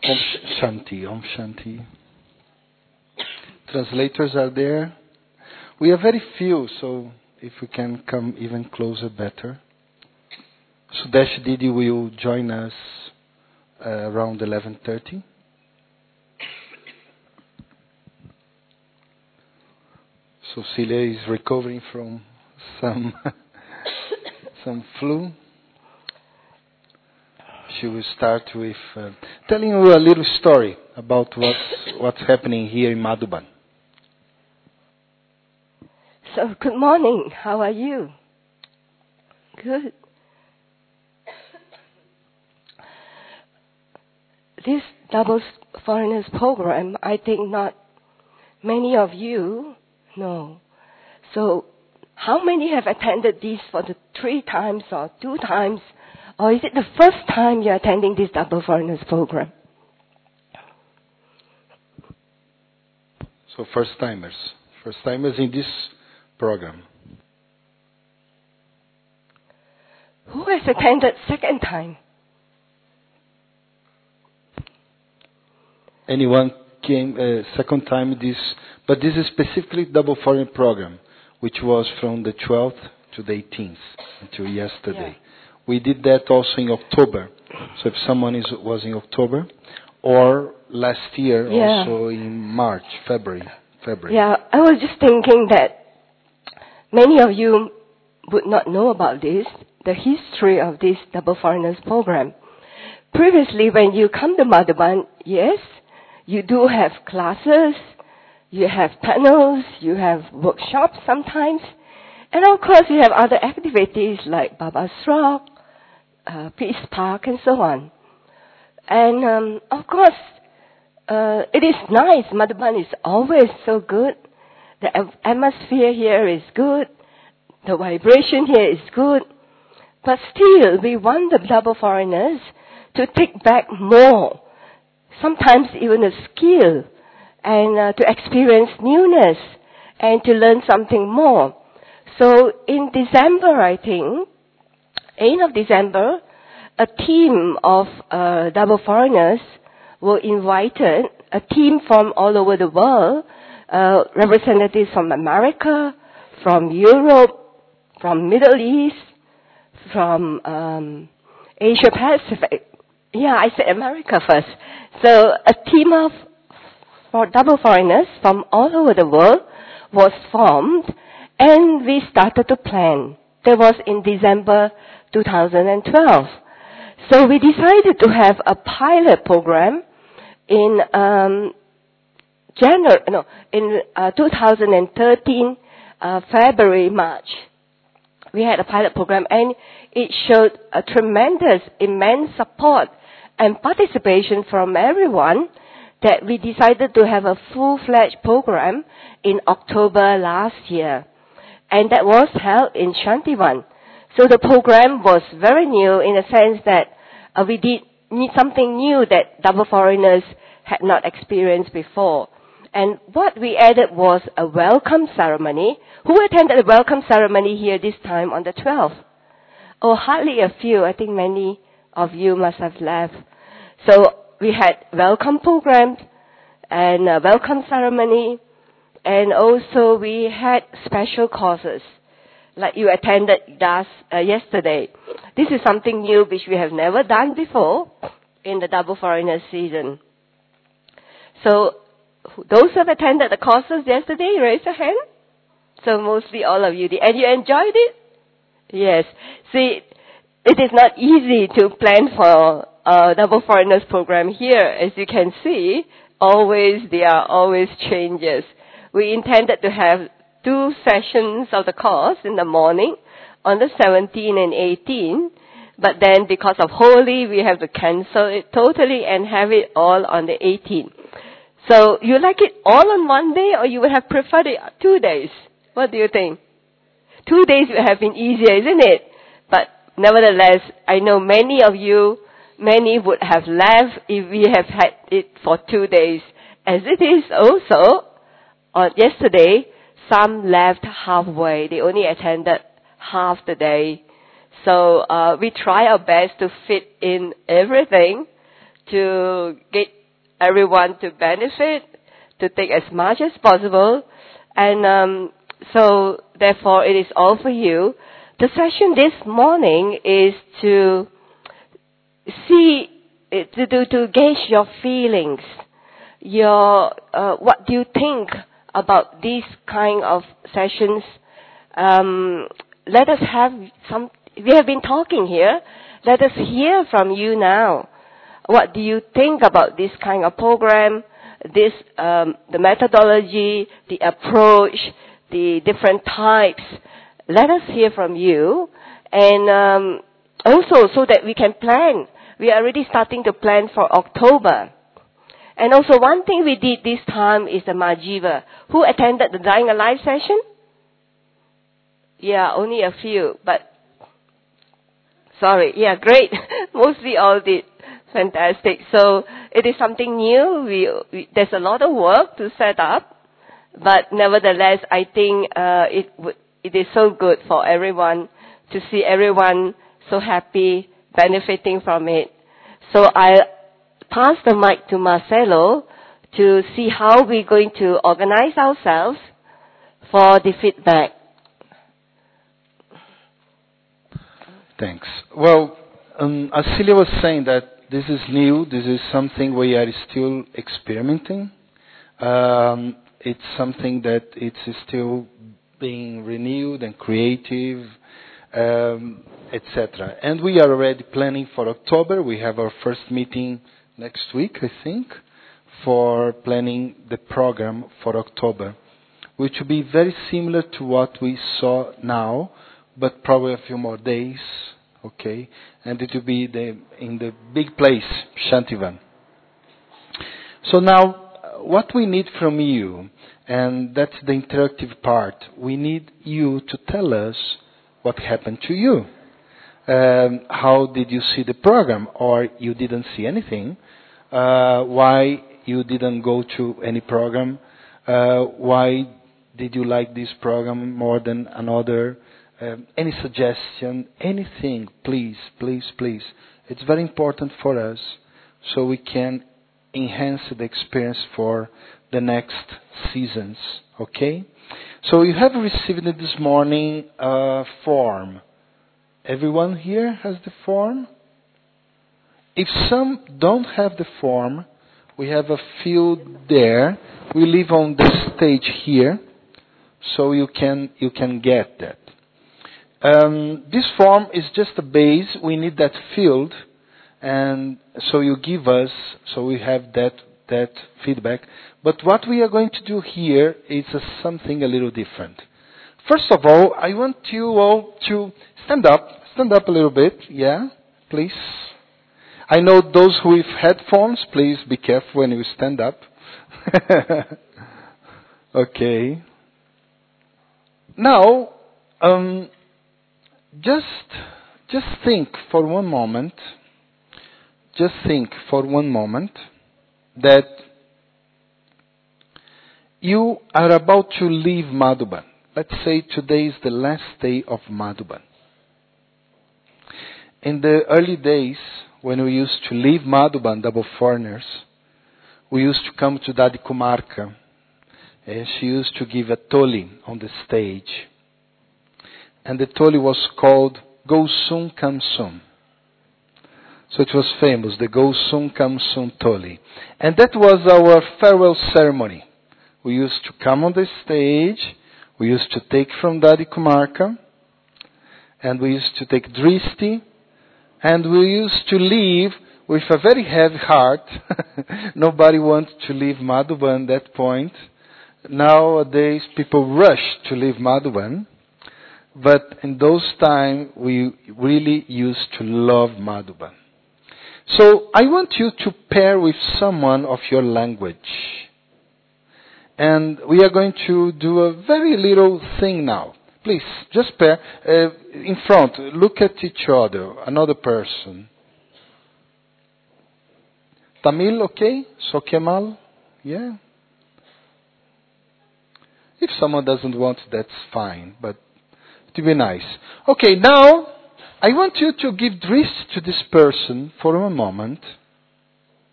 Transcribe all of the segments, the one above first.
Shanti, Om Shanti. Translators are there. We are very few, so if we can come even closer, better. Sudesh Didi will join us around 11:30. So Celia is recovering from some flu. She will start with telling you a little story about what's happening here in Madhuban. So, good morning. How are you? Good. This Double Foreigners program, I think not many of you know. So, how many have attended this for the 3 times or 2 times? Or is it the first time you're attending this Double Foreigners program? So first timers in this program. Who has attended second time? Anyone came second time but this is specifically Double Foreign program, which was from the 12th to the 18th until yesterday. Yeah. We did that also in October. So if someone was in October, or last year also in March, February. Yeah, I was just thinking that many of you would not know about this, the history of this Double Foreigners program. Previously, when you come to Madhuban, yes, you do have classes, you have panels, you have workshops sometimes, and of course you have other activities like Baba's Rock, Peace Park, and so on. And of course, it is nice. Madhuban is always so good. The atmosphere here is good. The vibration here is good. But still, we want the Double Foreigners to take back more, sometimes even a skill, and to experience newness, and to learn something more. So in December, I think, end of December, a team of Double Foreigners were invited, a team from all over the world, representatives from America, from Europe, from Middle East, from Asia Pacific. Yeah, I said America first. So a team of Double Foreigners from all over the world was formed, and we started to plan. That was in December 2012. So we decided to have a pilot program in 2013, February, March. We had a pilot program, and it showed a tremendous, immense support and participation from everyone that we decided to have a full-fledged program in October last year. And that was held in Shantivan. So the program was very new in the sense that we did need something new that Double Foreigners had not experienced before. And what we added was a welcome ceremony. Who attended the welcome ceremony here this time on the 12th? Oh, hardly a few. I think many of you must have left. So we had welcome programs and a welcome ceremony, and also we had special courses, like you attended yesterday. This is something new which we have never done before in the Double Foreigners season. So those who have attended the courses yesterday, raise your hand. So mostly all of you did. And you enjoyed it? Yes. See, it is not easy to plan for a Double Foreigners program here. As you can see, there are always changes. We intended to have 2 sessions of the course in the morning on the 17th and 18th. But then because of Holi, we have to cancel it totally and have it all on the 18th. So you like it all on one day, or you would have preferred it 2 days? What do you think? 2 days would have been easier, isn't it? But nevertheless, I know many would have left if we have had it for 2 days. As it is also, yesterday, some left halfway. They only attended half the day. So we try our best to fit in everything to get everyone to benefit, to take as much as possible. And so, therefore, it is all for you. The session this morning is to gauge your feelings, what do you think about these kind of sessions. Let us have we have been talking here. Let us hear from you now. What do you think about this kind of program, the methodology, the approach, the different types? Let us hear from you. And also so that we can plan. We are already starting to plan for October. And also one thing we did this time is the Majiva. Who attended the Dying Alive session? Yeah, only a few, but sorry. Yeah, great. Mostly all did. Fantastic. So it is something new. There's a lot of work to set up, but nevertheless, I think it is so good for everyone to see everyone so happy, benefiting from it. So I'll pass the mic to Marcelo to see how we're going to organize ourselves for the feedback. Thanks. Well, as Celia was saying that this is new, this is something we are still experimenting. It's something that it's still being renewed and creative, etc. And we are already planning for October. We have our first meeting next week, I think, for planning the program for October, which will be very similar to what we saw now, but probably a few more days, okay? And it will be in the big place, Shantivan. So now, what we need from you, and that's the interactive part, we need you to tell us what happened to you. How did you see the program? Or you didn't see anything? Why you didn't go to any program? Why did you like this program more than another? Any suggestion, anything, please, please, please. It's very important for us so we can enhance the experience for the next seasons, okay? So you have received this morning a form. Everyone here has the form? If some don't have the form, we have a field there. We leave on the stage here, so you can get that. This form is just a base. We need that field, and so you give us, so we have that feedback. But what we are going to do here is something a little different. First of all, I want you all to stand up a little bit, yeah, please. I know those who have headphones, please be careful when you stand up. Okay. Now, just think for one moment. Just think for one moment that you are about to leave Madhuban. Let's say today is the last day of Madhuban. In the early days, when we used to leave Madhuban, double foreigners, we used to come to Dadi Kumarka. And she used to give a toli on the stage. And the toli was called Go Soon, Come Soon. So it was famous, the Go Soon, Come Soon toli. And that was our farewell ceremony. We used to come on the stage, we used to take from Dadi Kumarka, and we used to take Dristi, and we used to leave with a very heavy heart. Nobody wanted to leave Madhuban at that point. Nowadays, people rush to leave Madhuban. But in those times, we really used to love Madhuban. So I want you to pair with someone of your language. And we are going to do a very little thing now. Please, just pair. In front, look at each other, another person. Tamil, okay? So Kemal, yeah? If someone doesn't want, that's fine, but to be nice. Okay, now, I want you to give drist to this person for a moment.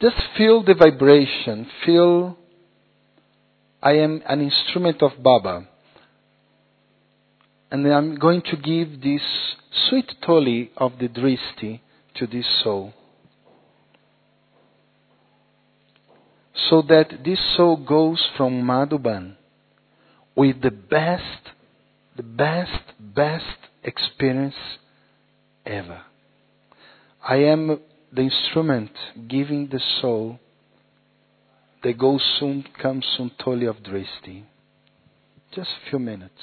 Just feel the vibration. Feel I am an instrument of Baba. And I'm going to give this sweet tholi of the Dristi to this soul. So that this soul goes from Madhuban with the best experience ever. I am the instrument giving the soul the go soon, come soon tholi of Dristi. Just a few minutes.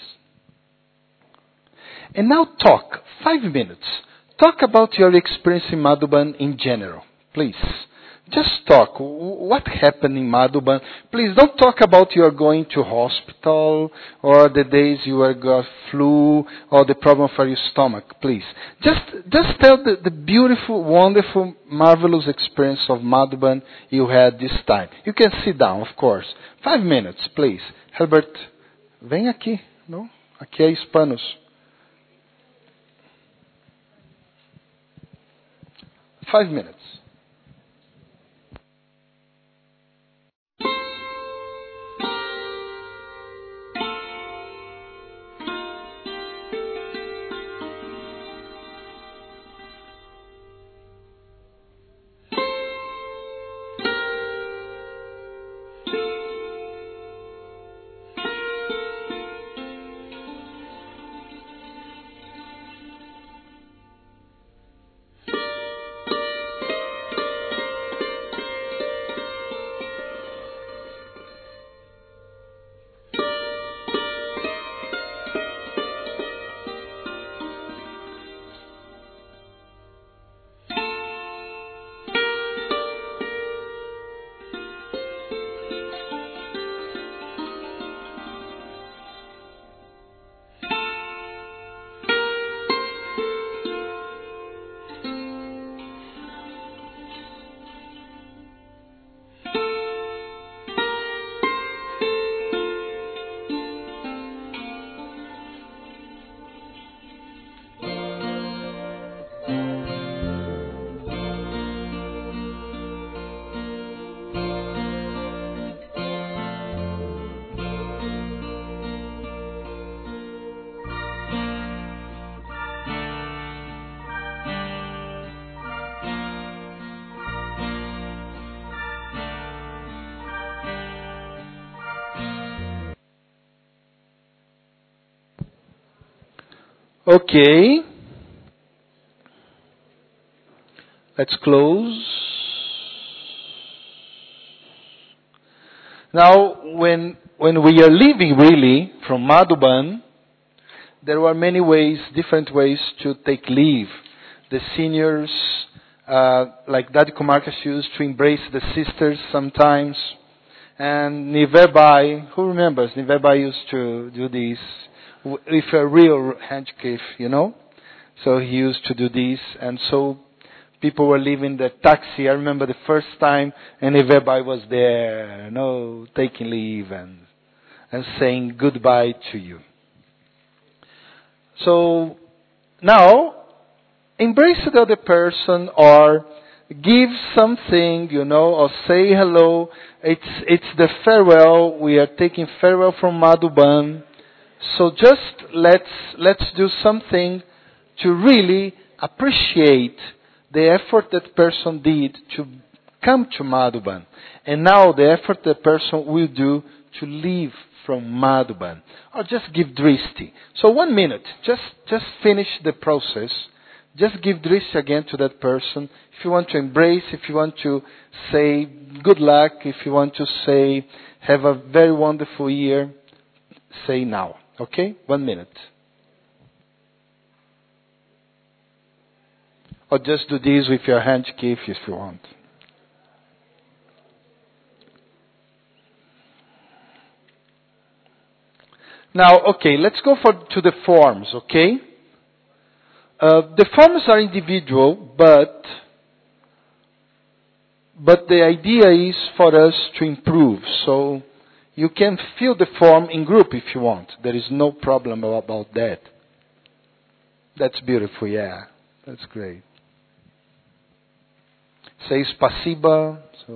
And now talk, 5 minutes. Talk about your experience in Madhuban in general, please. Just talk. What happened in Madhuban? Please don't talk about you are going to hospital or the days you were got flu or the problem for your stomach. Please. Just tell the beautiful, wonderful, marvelous experience of Madhuban you had this time. You can sit down, of course. 5 minutes, please. Herbert, vem aqui. Não? Aqui é Hispanos. 5 minutes. Okay. Let's close. Now, when we are leaving really from Madhuban, there were many ways, different ways to take leave. The seniors, like Daddy Kumarkas used to embrace the sisters sometimes. And Nivebai, who remembers? Nivebai used to do this with a real handkerchief, you know. So he used to do this, and so people were leaving the taxi. I remember the first time, and Nivebai was there, you know, taking leave and saying goodbye to you. So now, embrace the other person or give something, you know, or say hello. It's the farewell. We are taking farewell from Madhuban. So just let's do something to really appreciate the effort that person did to come to Madhuban. And now the effort that person will do to leave from Madhuban. Or just give Dristi. So 1 minute. Just finish the process. Just give Dristi again to that person. If you want to embrace, if you want to say good luck, if you want to say have a very wonderful year, say now. Okay? 1 minute. Or just do this with your handkerchief if you want. Now, okay, let's go to the forms, okay? The forms are individual, but the idea is for us to improve. So you can fill the form in group if you want. There is no problem about that. That's beautiful, yeah. That's great. say spasiba.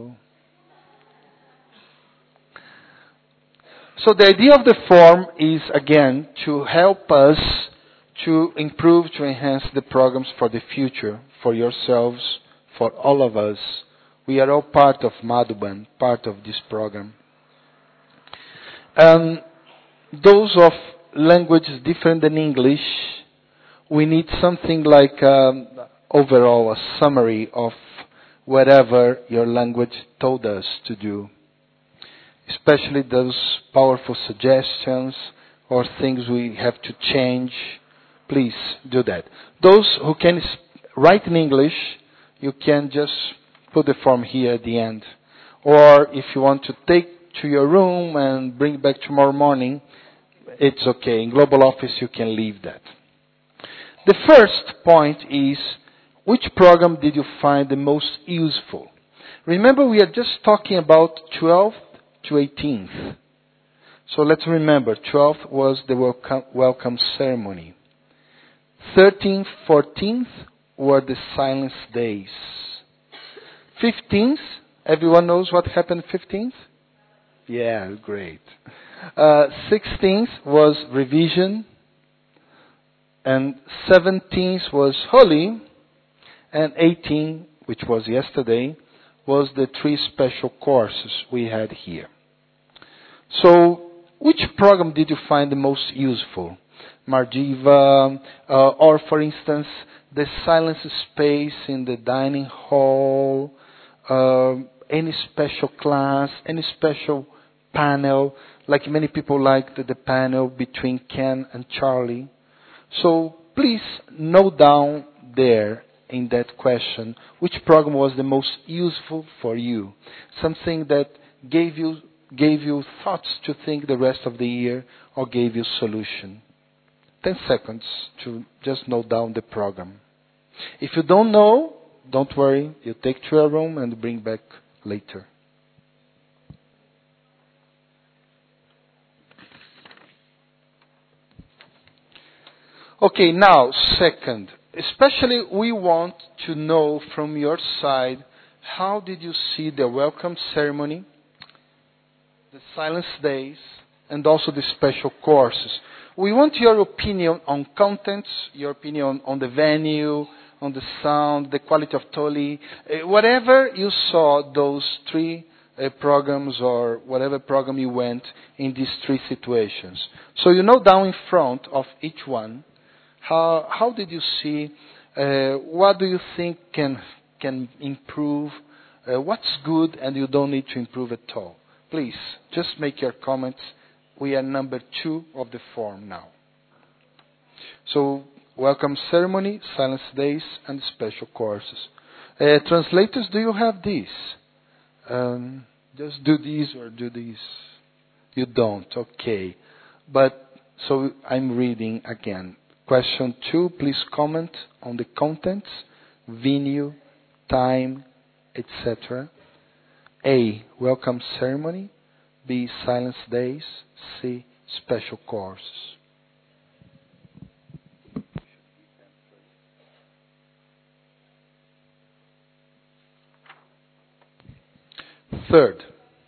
So the idea of the form is, again, to help us to improve, to enhance the programs for the future, for yourselves, for all of us. We are all part of Madhuban, part of this program. Those of languages different than English, we need something like overall a summary of whatever your language told us to do. Especially those powerful suggestions or things we have to change. Please do that. Those who can write in English, you can just put the form here at the end. Or if you want to take to your room and bring back tomorrow morning, it's okay. In Global Office, you can leave that. The first point is, which program did you find the most useful? Remember, we are just talking about 12th to 18th. So let's remember, 12th was the welcome ceremony. 13th, 14th were the silence days. 15th, everyone knows what happened 15th? Yeah, great. 16th was revision. And 17th was holy. And 18th, which was yesterday, was the 3 special courses we had here. So, which program did you find the most useful? Marjiva, or for instance, the silence space in the dining hall, any special class, any special panel, like many people liked the panel between Ken and Charlie. So please note down there in that question, which program was the most useful for you? Something that gave you thoughts to think the rest of the year or gave you solution. 10 seconds to just note down the program. If you don't know, don't worry. You take to your room and bring back later. Okay, now, second. Especially we want to know from your side, how did you see the welcome ceremony, the silence days, and also the special courses? We want your opinion on contents, your opinion on the venue, on the sound, the quality of Toli, whatever you saw those 3 programs or whatever program you went in these 3 situations. So you know down in front of each one, how did you see, what do you think can improve, what's good and you don't need to improve at all? Please, just make your comments. We are number 2 of the form now. So, welcome ceremony, silence days, and special courses. Translators, do you have these? Just do these or do these? You don't, okay. But, so I'm reading again. Question 2, please comment on the contents, venue, time, etc. A, welcome ceremony. B, silence days. C, special courses. Third,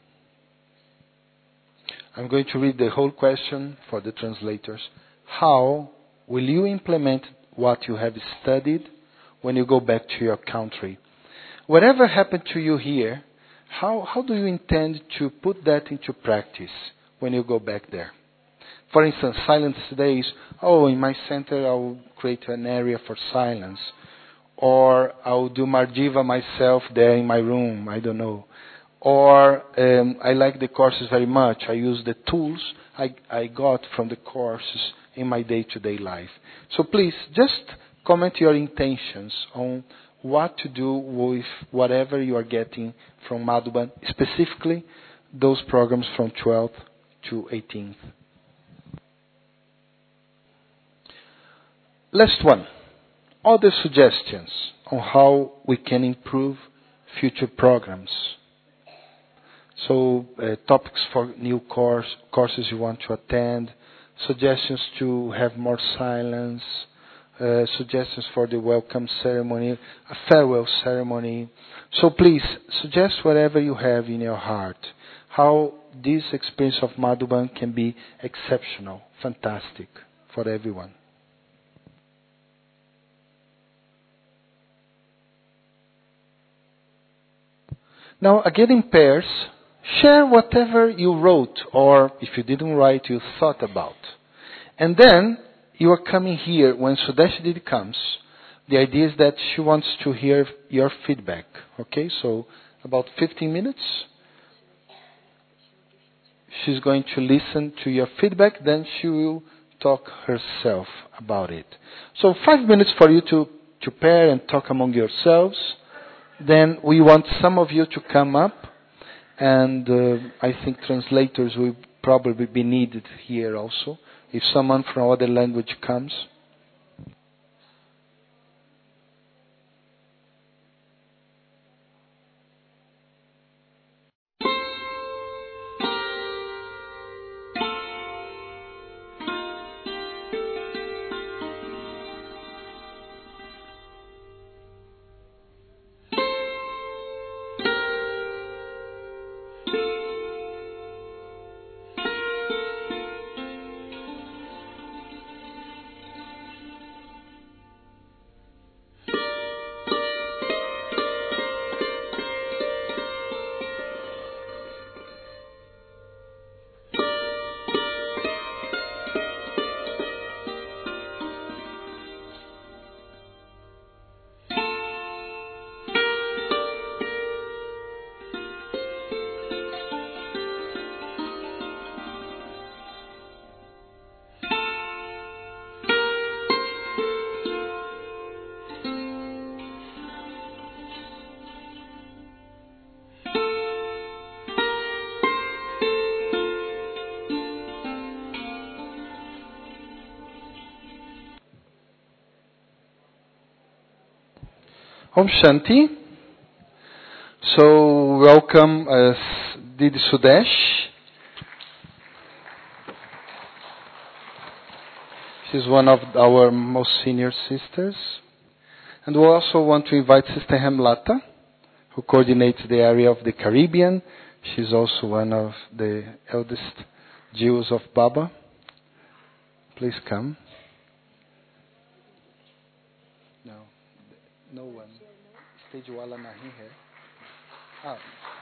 I'm going to read the whole question for the translators. How will you implement what you have studied when you go back to your country? Whatever happened to you here, how do you intend to put that into practice when you go back there? For instance, silence days. Oh, in my center I'll create an area for silence. Or I'll do Marjiva myself there in my room. I don't know. Or I like the courses very much. I use the tools I got from the courses in my day-to-day life. So please, just comment your intentions on what to do with whatever you are getting from Madhuban, specifically those programs from 12th to 18th. Last one. Other suggestions on how we can improve future programs. So, topics for new courses you want to attend, suggestions to have more silence, suggestions for the welcome ceremony, a farewell ceremony. So please, suggest whatever you have in your heart. How this experience of Madhuban can be exceptional, fantastic for everyone. Now, again in pairs, share whatever you wrote, or if you didn't write, you thought about. And then, you are coming here when Sudeshidhi comes. The idea is that she wants to hear your feedback. Okay, so about 15 minutes. She's going to listen to your feedback, then she will talk herself about it. So 5 minutes for you to pair and talk among yourselves. Then we want some of you to come up, and I think translators will probably be needed here also, if someone from other language comes. Om Shanti. So welcome Didi Sudesh. She's one of our most senior sisters. And we also want to invite Sister Hemlata, who coordinates the area of the Caribbean. She's also one of the eldest Jewels of Baba. Please come. No one. Stage wala nahi hai.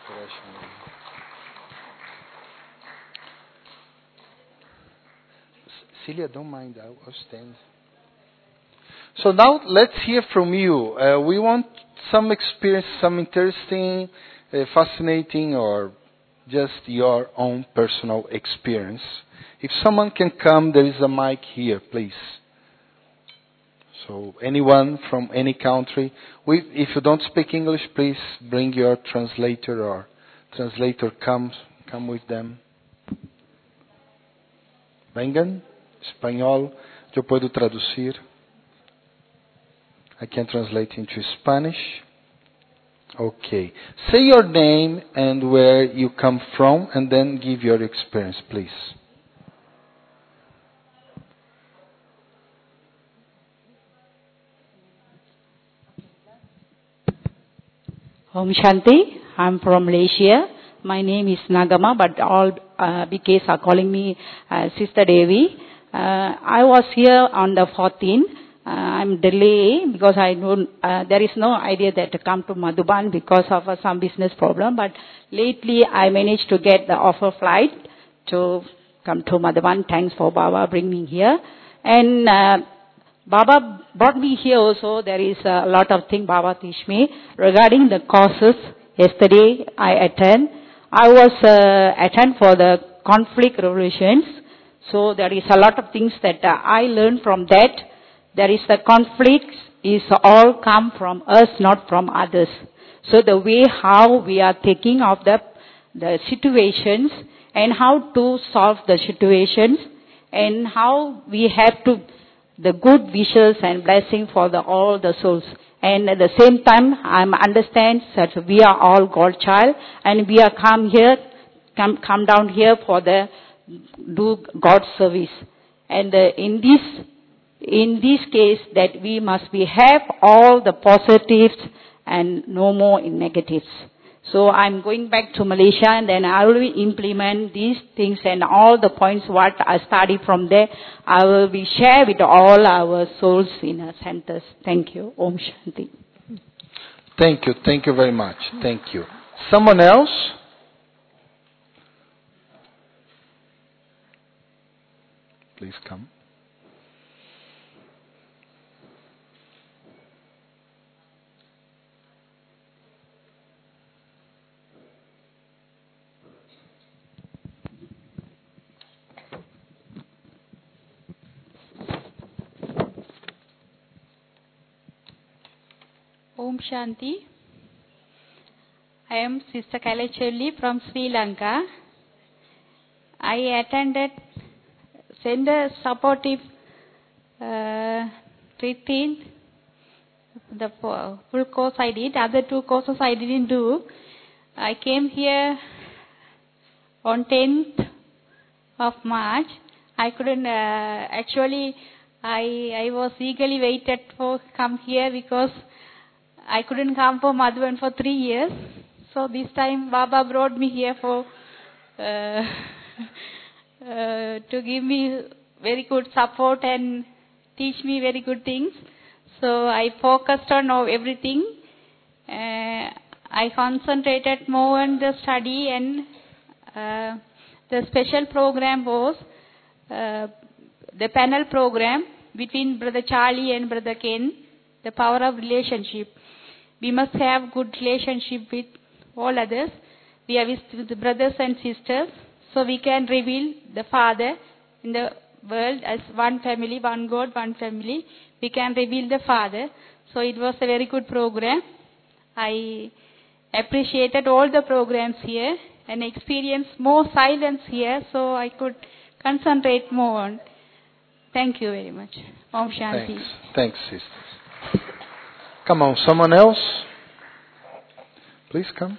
Celia, don't mind. I'll stand. So now let's hear from you. We want some experience, some interesting, fascinating, or just your own personal experience. If someone can come, there is a mic here, please. So anyone from any country, if you don't speak English, please bring your translator, or translator come with them. Vengan, espanhol, yo puedo traducir. I can translate into Spanish. Okay. Say your name and where you come from, and then give your experience, please. Om Shanti. I'm from Malaysia. My name is Nagama, but all BKs are calling me Sister Devi. I was here on the 14th. I'm delayed because I don't. There is no idea that to come to Madhuban because of some business problem. But lately, I managed to get the offer flight to come to Madhuban. Thanks for Baba bring me here. And Baba brought me here also. There is a lot of things Baba teach me regarding the courses. Yesterday I attend. I was attend for the conflict resolutions. So there is a lot of things that I learned from that. There is the conflicts is all come from us, not from others. So the way how we are taking of the situations and how to solve the situations and how we have to the good wishes and blessing for all the souls. And at the same time, I understand that we are all God child and we are come down here for the do God's service. And in this in this case that we must have all the positives and no more in negatives. So I'm going back to Malaysia and then I will implement these things and all the points what I study from there, I will be share with all our souls in our centers. Thank you. Om Shanti. Thank you. Thank you very much. Thank you. Someone else? Please come. Om Shanti. I am Sister Kalachelli from Sri Lanka. I attended Sender Supportive retreat. The full course I did. Other 2 courses I didn't do. I came here on 10th of March. I couldn't actually. I was eagerly waited for come here because I couldn't come for Madhuban for 3 years. So this time Baba brought me here for to give me very good support and teach me very good things. So I focused on everything. I concentrated more on the study and the special program was the panel program between Brother Charlie and Brother Ken, the power of relationship. We must have good relationship with all others. We are with the brothers and sisters, so we can reveal the Father in the world as one family, one God, one family. We can reveal the Father. So it was a very good program. I appreciated all the programs here and experienced more silence here, so I could concentrate more on. Thank you very much. Om Shanti. Thanks, sisters. Come on, someone else? Please come.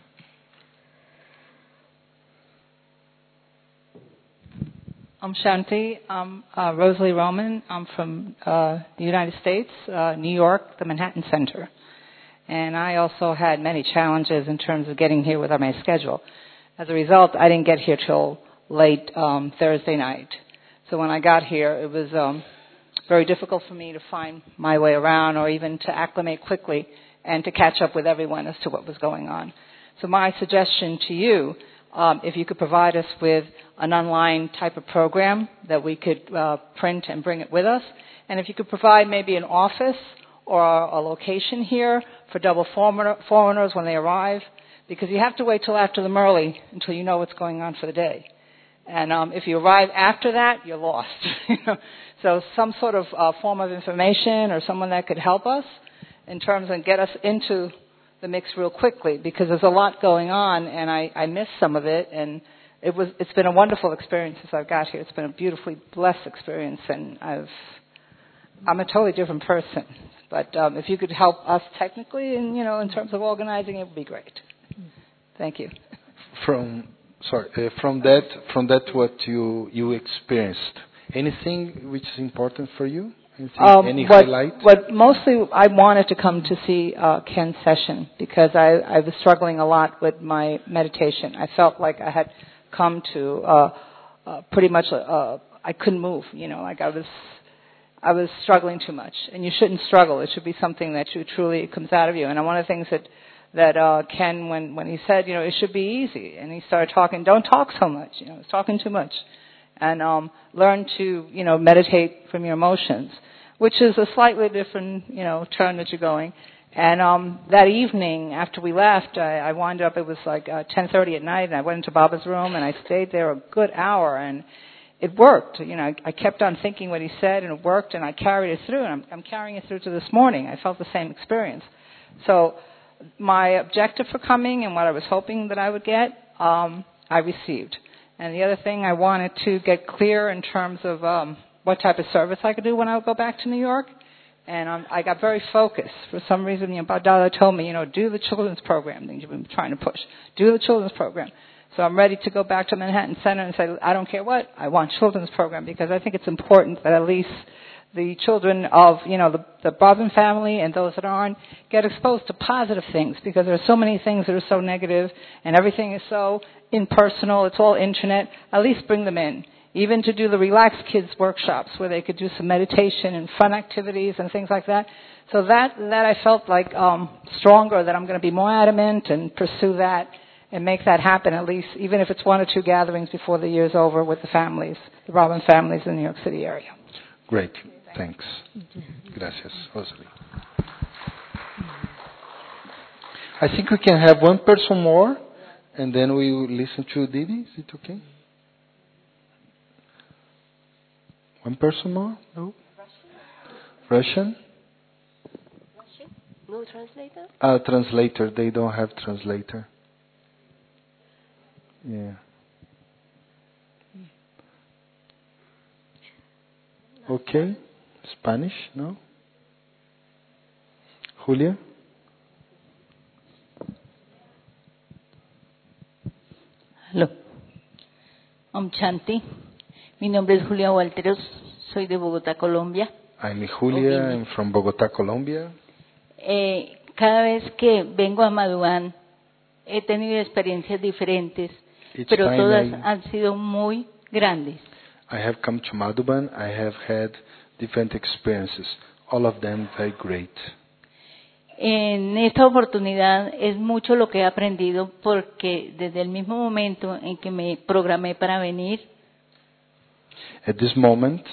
Om Shanti. I'm Rosalie Roman. I'm from the United States, New York, the Manhattan Center. And I also had many challenges in terms of getting here without my schedule. As a result, I didn't get here till late Thursday night. So when I got here, it was very difficult for me to find my way around or even to acclimate quickly and to catch up with everyone as to what was going on. So my suggestion to you, if you could provide us with an online type of program that we could print and bring it with us, and if you could provide maybe an office or a location here for double foreigners when they arrive, because you have to wait till after the Murli until you know what's going on for the day. And if you arrive after that, you're lost. So some sort of form of information or someone that could help us in terms of get us into the mix real quickly, because there's a lot going on, and I missed some of it, and it's been a wonderful experience since I've got here. It's been a beautifully blessed experience, and I'm a totally different person. But if you could help us technically, and in terms of organizing, it would be great. Thank you. From that, what you experienced, anything which is important for you? Any highlight? What mostly I wanted to come to see Ken's session because I was struggling a lot with my meditation. I felt like I had come to pretty much I couldn't move. Like I was struggling too much, and you shouldn't struggle. It should be something that you truly comes out of you. And one of the things that Ken, when he said, it should be easy, and he started talking, don't talk so much. It's talking too much. And learn to, meditate from your emotions, which is a slightly different, turn that you're going. And that evening, after we left, I wound up, it was like 10:30 at night, and I went into Baba's room, and I stayed there a good hour, and it worked. I kept on thinking what he said, and it worked, and I carried it through, and I'm carrying it through to this morning. I felt the same experience. So my objective for coming and what I was hoping that I would get, I received. And the other thing, I wanted to get clear in terms of what type of service I could do when I would go back to New York. And I got very focused. For some reason, Badala told me, do the children's program that you've been trying to push. Do the children's program. So I'm ready to go back to Manhattan Center and say, I don't care what, I want children's program, because I think it's important that at least the children of, the Bobbin family and those that aren't get exposed to positive things, because there are so many things that are so negative and everything is so impersonal, it's all internet. At least bring them in. Even to do the Relax Kids workshops where they could do some meditation and fun activities and things like that. So that I felt like stronger, that I'm going to be more adamant and pursue that and make that happen, at least, even if it's 1 or 2 gatherings before the year's over with the families, the Robin families in the New York City area. Great. Thanks. Gracias, Rosalie. I think we can have one person more, and then we will listen to Didi. Is it okay? One person more? No? Russian? No translator? Translator. They don't have translator. Yeah. Okay. Spanish? No? Julia? Hello. Om Shanti. Mi nombre es Julia Walteros. Soy de Bogotá, Colombia. I'm Julia. I'm from Bogotá, Colombia. Cada vez que vengo a Madhuban he tenido experiencias diferentes, pero todas han sido muy grandes. I have come to Madhuban. I have had different experiences. All of them very great. En esta oportunidad es mucho lo que he aprendido, porque desde el mismo momento en que me programé para venir, At this moment,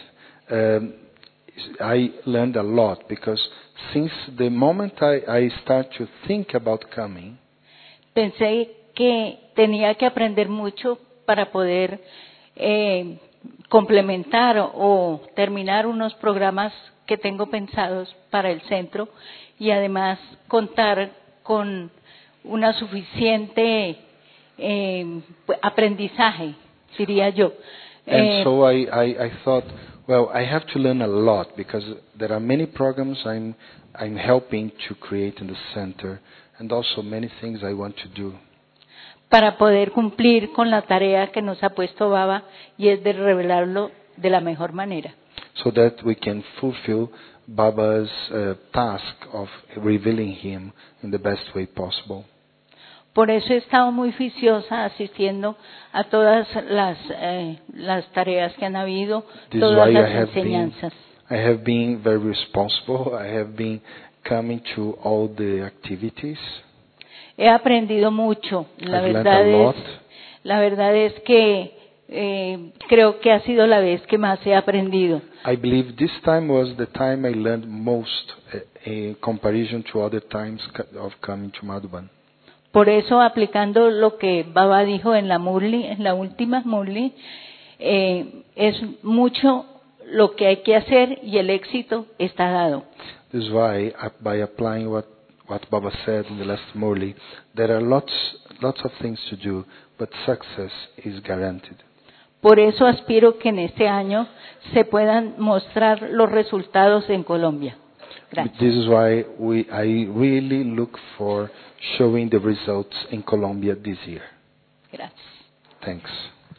I learned a lot, because since the moment I start to think about coming, pensé que tenía que aprender mucho para poder complementar o terminar unos programas que tengo pensados para el centro, y además contar con una suficiente aprendizaje, diría yo. And so I thought, well, I have to learn a lot, because there are many programs I'm helping to create in the center, and also many things I want to do. Para poder cumplir con la tarea que nos ha puesto Baba, y es de revelarlo de la mejor manera. So that we can fulfill Baba's task of revealing him in the best way possible. Por eso he estado muy juiciosa asistiendo a todas las tareas que han habido, todas las enseñanzas. I have been very responsible. I have been coming to all the activities. He aprendido mucho. La verdad es que creo que ha sido la vez que más he aprendido. I believe this time was the time I learned most in comparison to other times of coming to Madhuban. Por eso, aplicando lo que Baba dijo en la Murli, en la última Murli, es mucho lo que hay que hacer y el éxito está dado. This is why, by applying what Baba said in the last Murli, there are lots of things to do, but success is guaranteed. Por eso aspiro que en este año se puedan mostrar los resultados en Colombia. Gracias. This is why I really look for showing the results in Colombia this year. Gracias. Thanks.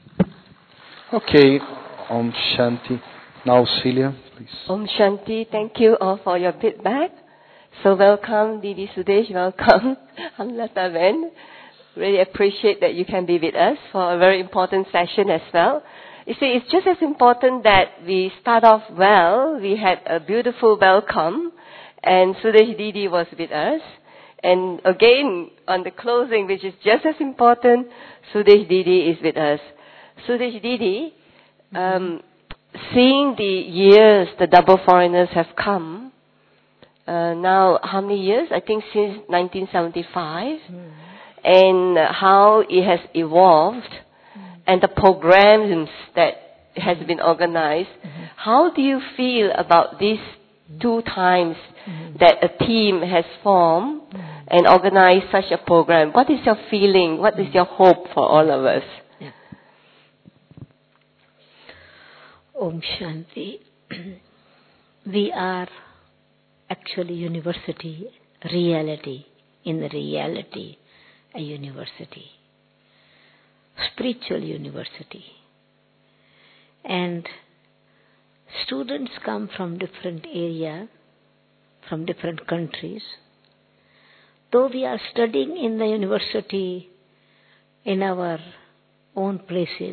Okay, Om Shanti. Now, Celia, please. Om Shanti. Thank you all for your feedback. So welcome, Didi Sudesh. Welcome, Hamlata Ben. Really appreciate that you can be with us for a very important session as well. You see, it's just as important that we start off well. We had a beautiful welcome, and Sudesh Didi was with us. And again, on the closing, which is just as important, Sudesh Didi is with us. Sudesh Didi, seeing the years the double foreigners have come, now how many years? I think since 1975, and how it has evolved, and the programs that has been organized. How do you feel about these 2 times that a team has formed and organized such a program? What is your feeling? What is your hope for all of us? Yeah. Om Shanti. We are actually university, reality, in the reality, a university, spiritual university. And students come from different areas, from different countries. Though we are studying in the university in our own places,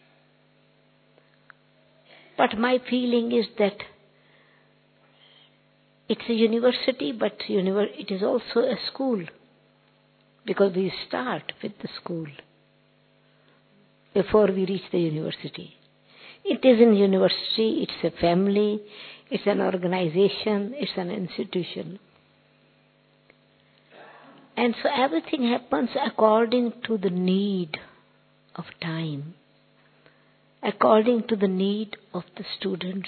but my feeling is that it's a university, but it is also a school, because we start with the school before we reach the university. It is a university, it's a family, it's an organization, it's an institution. And so everything happens according to the need of time, according to the need of the students.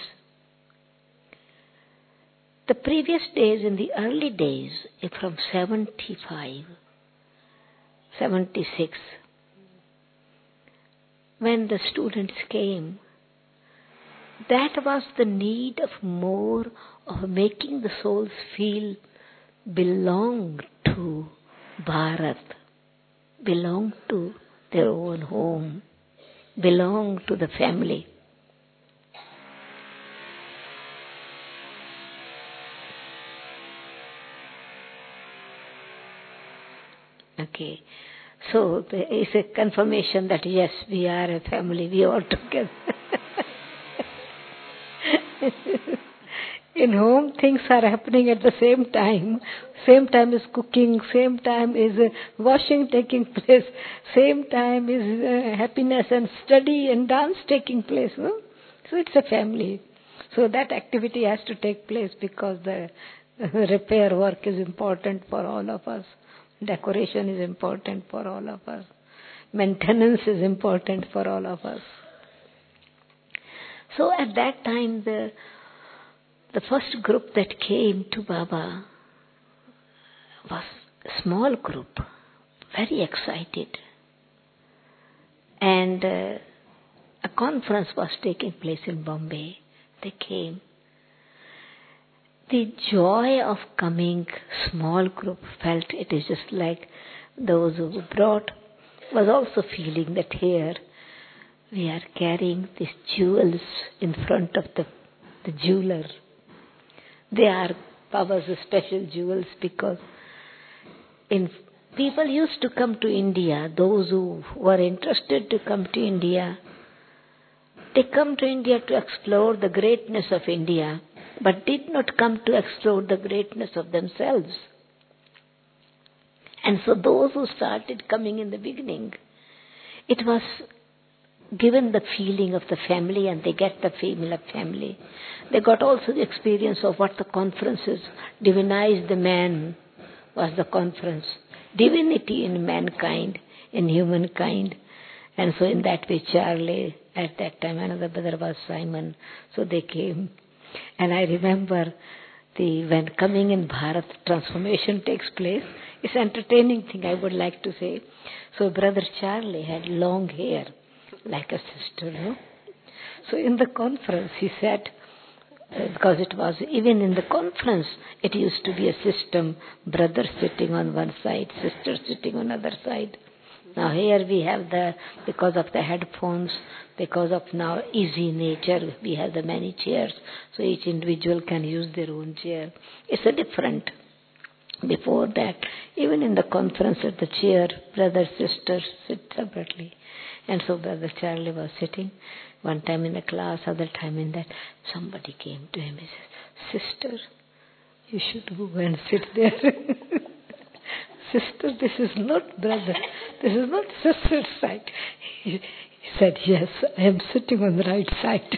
The previous days, in the early days, from 75, 76, when the students came, that was the need of more of making the souls feel belong to Bharat, belong to their own home, belong to the family. Okay, so there is a confirmation that yes, we are a family, we are all together. In home, things are happening at the same time. Same time is cooking, same time is washing taking place, same time is happiness and study and dance taking place. No? So it's a family. So that activity has to take place because the repair work is important for all of us. Decoration is important for all of us. Maintenance is important for all of us. So at that time, the first group that came to Baba was a small group, very excited. And a conference was taking place in Bombay. They came. The joy of coming, small group, felt it is just like those who brought, was also feeling that here we are carrying these jewels in front of the jeweler. They are Baba's special jewels because people used to come to India, those who were interested to come to India. They come to India to explore the greatness of India, but did not come to explore the greatness of themselves. And so those who started coming in the beginning, it was given the feeling of the family, and they get the feeling of family. They got also the experience of what the conference is. Divinize the man was the conference. Divinity in mankind, in humankind. And so in that way Charlie, at that time another brother was Simon. So they came. And I remember when coming in Bharat, transformation takes place. It's an entertaining thing I would like to say. So Brother Charlie had long hair, like a sister, no? So in the conference he said, because it was, even in the conference, it used to be a system, brother sitting on one side, sister sitting on other side. Now here we have because of the headphones, because of now easy nature, we have the many chairs, so each individual can use their own chair. It's a different. Before that, even in the conference at the chair, brothers, sisters sit separately. And so Brother Charlie was sitting, one time in the class, other time in that. Somebody came to him and said, "Sister, you should go and sit there." "Sister, this is not brother, this is not sister's side." He said, "Yes, I am sitting on the right side."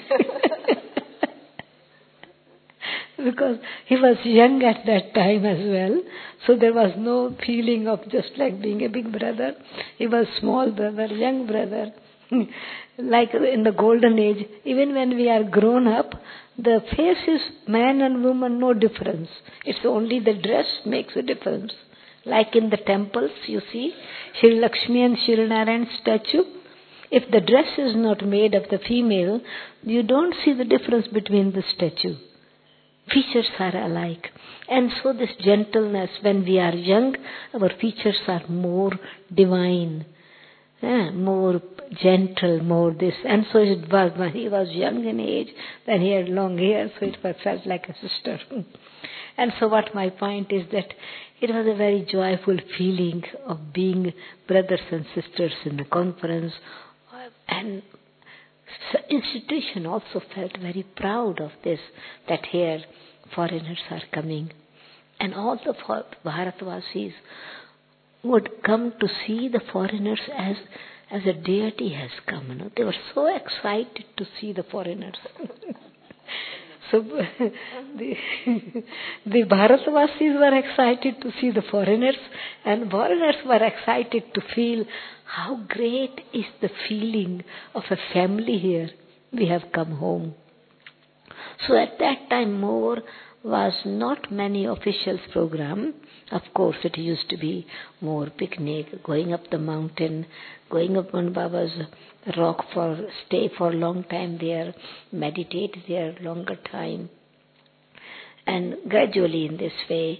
Because he was young at that time as well, so there was no feeling of just like being a big brother. He was small brother, young brother. Like in the golden age, even when we are grown up, the faces, man and woman, no difference. It's only the dress makes a difference. Like in the temples, you see, Shri Lakshmi and Shri Narayan statue. If the dress is not made of the female, you don't see the difference between the statue. Features are alike. And so this gentleness, when we are young, our features are more divine. more gentle, more this. And so it was when he was young in age, then he had long hair, so it felt like a sister. And so what my point is that it was a very joyful feeling of being brothers and sisters in the conference. And the institution also felt very proud of this, that here foreigners are coming. And all the Bharatvasis would come to see the foreigners as a deity has come. You know? They were so excited to see the foreigners. So the Bharatvasis were excited to see the foreigners, and foreigners were excited to feel how great is the feeling of a family here. We have come home. So at that time more was not many officials program. Of course it used to be more picnic, going up the mountain, going up on Baba's rock stay for a long time there, meditate there longer time. And gradually in this way,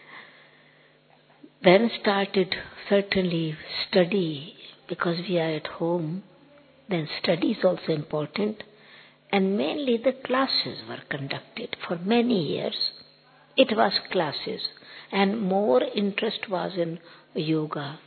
then started certainly study, because we are at home, then study is also important. And mainly the classes were conducted for many years. It was classes, and more interest was in yoga.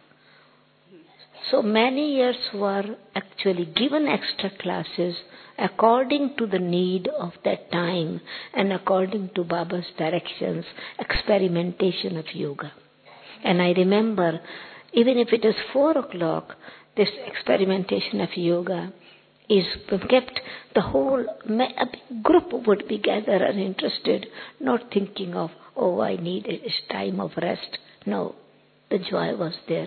So many years were actually given extra classes according to the need of that time and according to Baba's directions, experimentation of yoga. And I remember, even if it is 4 o'clock, this experimentation of yoga is kept. The whole group would be gathered and interested, not thinking of, I need a time of rest. No, the joy was there.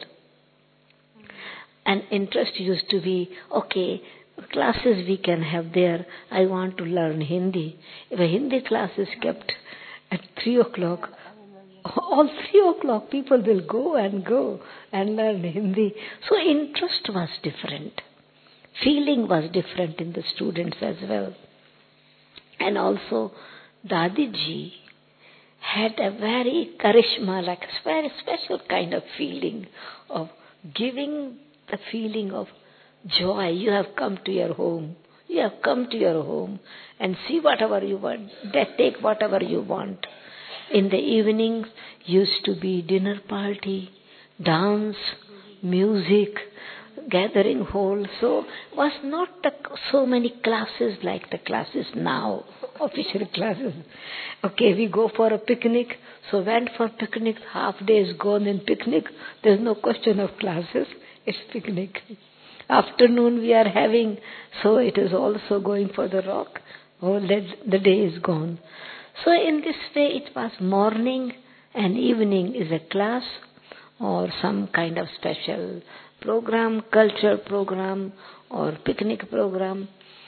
And interest used to be, classes we can have there. I want to learn Hindi. If a Hindi class is kept at 3 o'clock, all 3 o'clock people will go and learn Hindi. So interest was different. Feeling was different in the students as well. And also, Dadiji had a very charisma, like a very special kind of feeling of giving the feeling of joy. You have come to your home. You have come to your home and see whatever you want. Take whatever you want. In the evenings used to be dinner party, dance, music, gathering hall. So was not so many classes like the classes now, official classes. We go for a picnic. So went for picnic, half day is gone in picnic. There's no question of classes. It's picnic. Afternoon we are having, so it is also going for the rock. The day is gone. So in this way it was morning and evening is a class or some kind of special program, culture program or picnic program.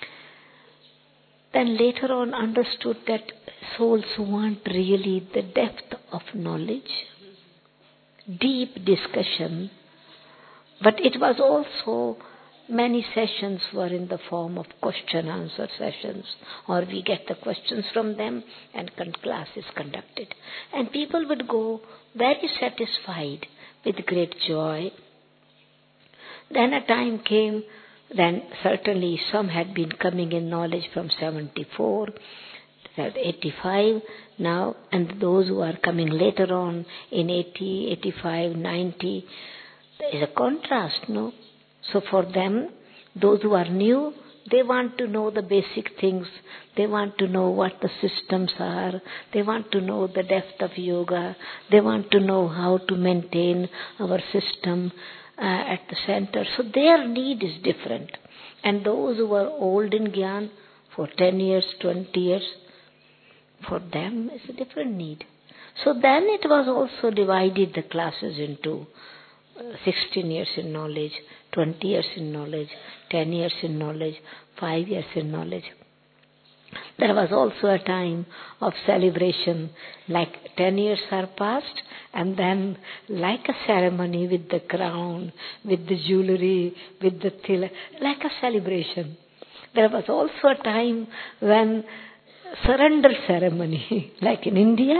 Then later on understood that souls want really the depth of knowledge, deep discussion. But it was also, many sessions were in the form of question-answer sessions, or we get the questions from them and class is conducted. And people would go very satisfied with great joy. Then a time came, then certainly some had been coming in knowledge from 74, 85 now, and those who are coming later on in 80, 85, 90, there is a contrast, no? So for them, those who are new, they want to know the basic things. They want to know what the systems are. They want to know the depth of yoga. They want to know how to maintain our system at the center. So their need is different. And those who are old in Gyan, for 10 years, 20 years, for them is a different need. So then it was also divided, the classes into 16 years in knowledge, 20 years in knowledge, 10 years in knowledge, 5 years in knowledge. There was also a time of celebration, like 10 years are passed, and then like a ceremony with the crown, with the jewelry, with the tilak, like a celebration. There was also a time when surrender ceremony, like in India,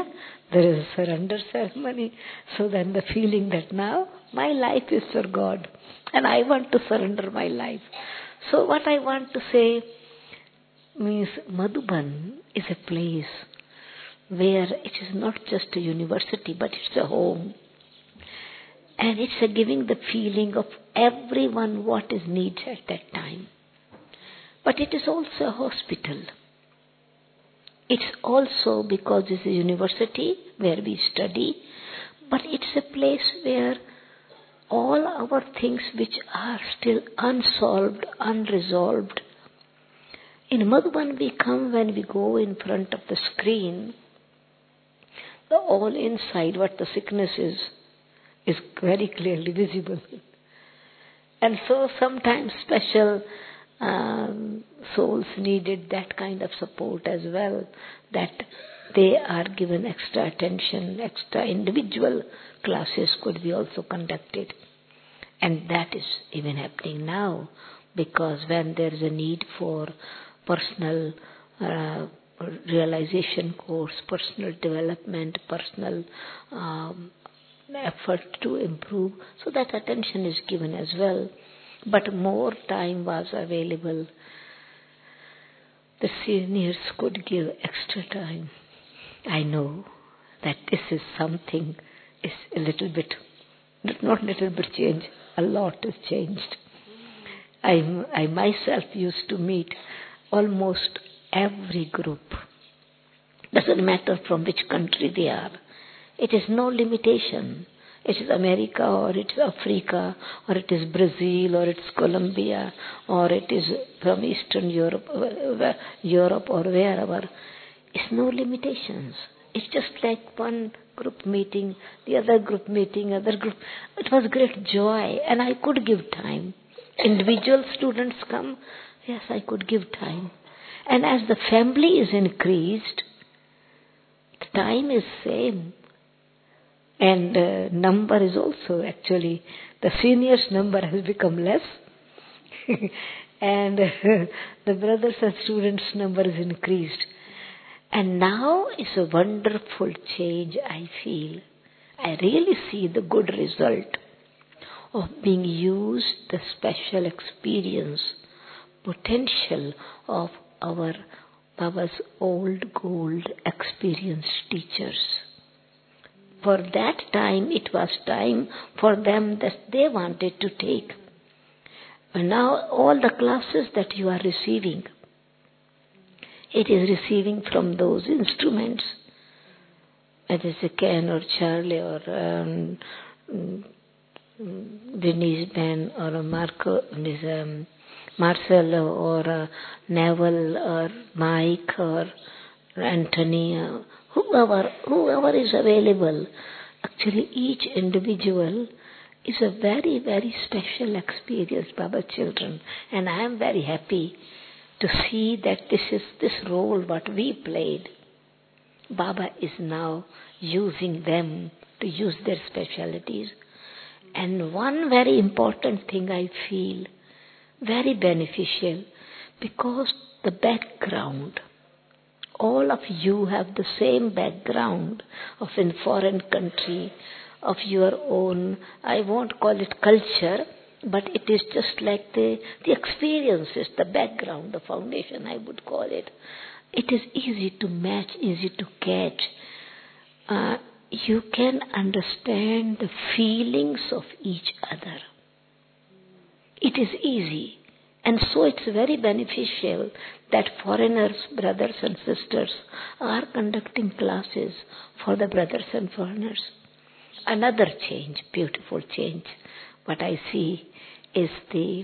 there is a surrender ceremony. So then the feeling that now my life is for God and I want to surrender my life. So what I want to say means Madhuban is a place where it is not just a university, but it's a home. And it's a giving the feeling of everyone what is needed at that time. But it is also a hospital. It's also, because it's a university where we study, but it's a place where all our things which are still unsolved, unresolved. In Madhuban we come when we go in front of the screen, the all inside what the sickness is very clearly visible. And so sometimes special souls needed that kind of support as well, that they are given extra attention, extra individual classes could be also conducted. And that is even happening now, because when there is a need for personal realization course, personal development, personal effort to improve, so that attention is given as well. But more time was available. The seniors could give extra time. I know that this is something, is a little bit, not little bit change, a lot is changed. I myself used to meet almost every group. Doesn't matter from which country they are. It is no limitation. It is America, or it is Africa, or it is Brazil, or it is Colombia, or it is from Eastern Europe or wherever. It's no limitations. It's just like one group meeting, the other group meeting, other group. It was great joy, and I could give time. Individual students come, yes, I could give time. And as the family is increased, the time is same. And number is also actually, the seniors number has become less. And the brothers and students number is increased. And now is a wonderful change, I feel. I really see the good result of being used, the special experience, potential of our Baba's old gold experienced teachers. For that time, it was time for them that they wanted to take. And now all the classes that you are receiving, it is receiving from those instruments. It is a Ken or Charlie or Denise Ben or a Marcelo or Neville or Mike or Anthony, whoever is available. Actually, each individual is a very, very special experience, Baba children. And I am very happy to see that this role what we played, Baba is now using them to use their specialities. And one very important thing I feel very beneficial, because the background, all of you have the same background of in foreign country, of your own, I won't call it culture, but it is just like the experiences, the background, the foundation I would call it. It is easy to match, easy to catch. You can understand the feelings of each other. It is easy. And so it's very beneficial that foreigners, brothers and sisters, are conducting classes for the brothers and foreigners. Another change, beautiful change, what I see is the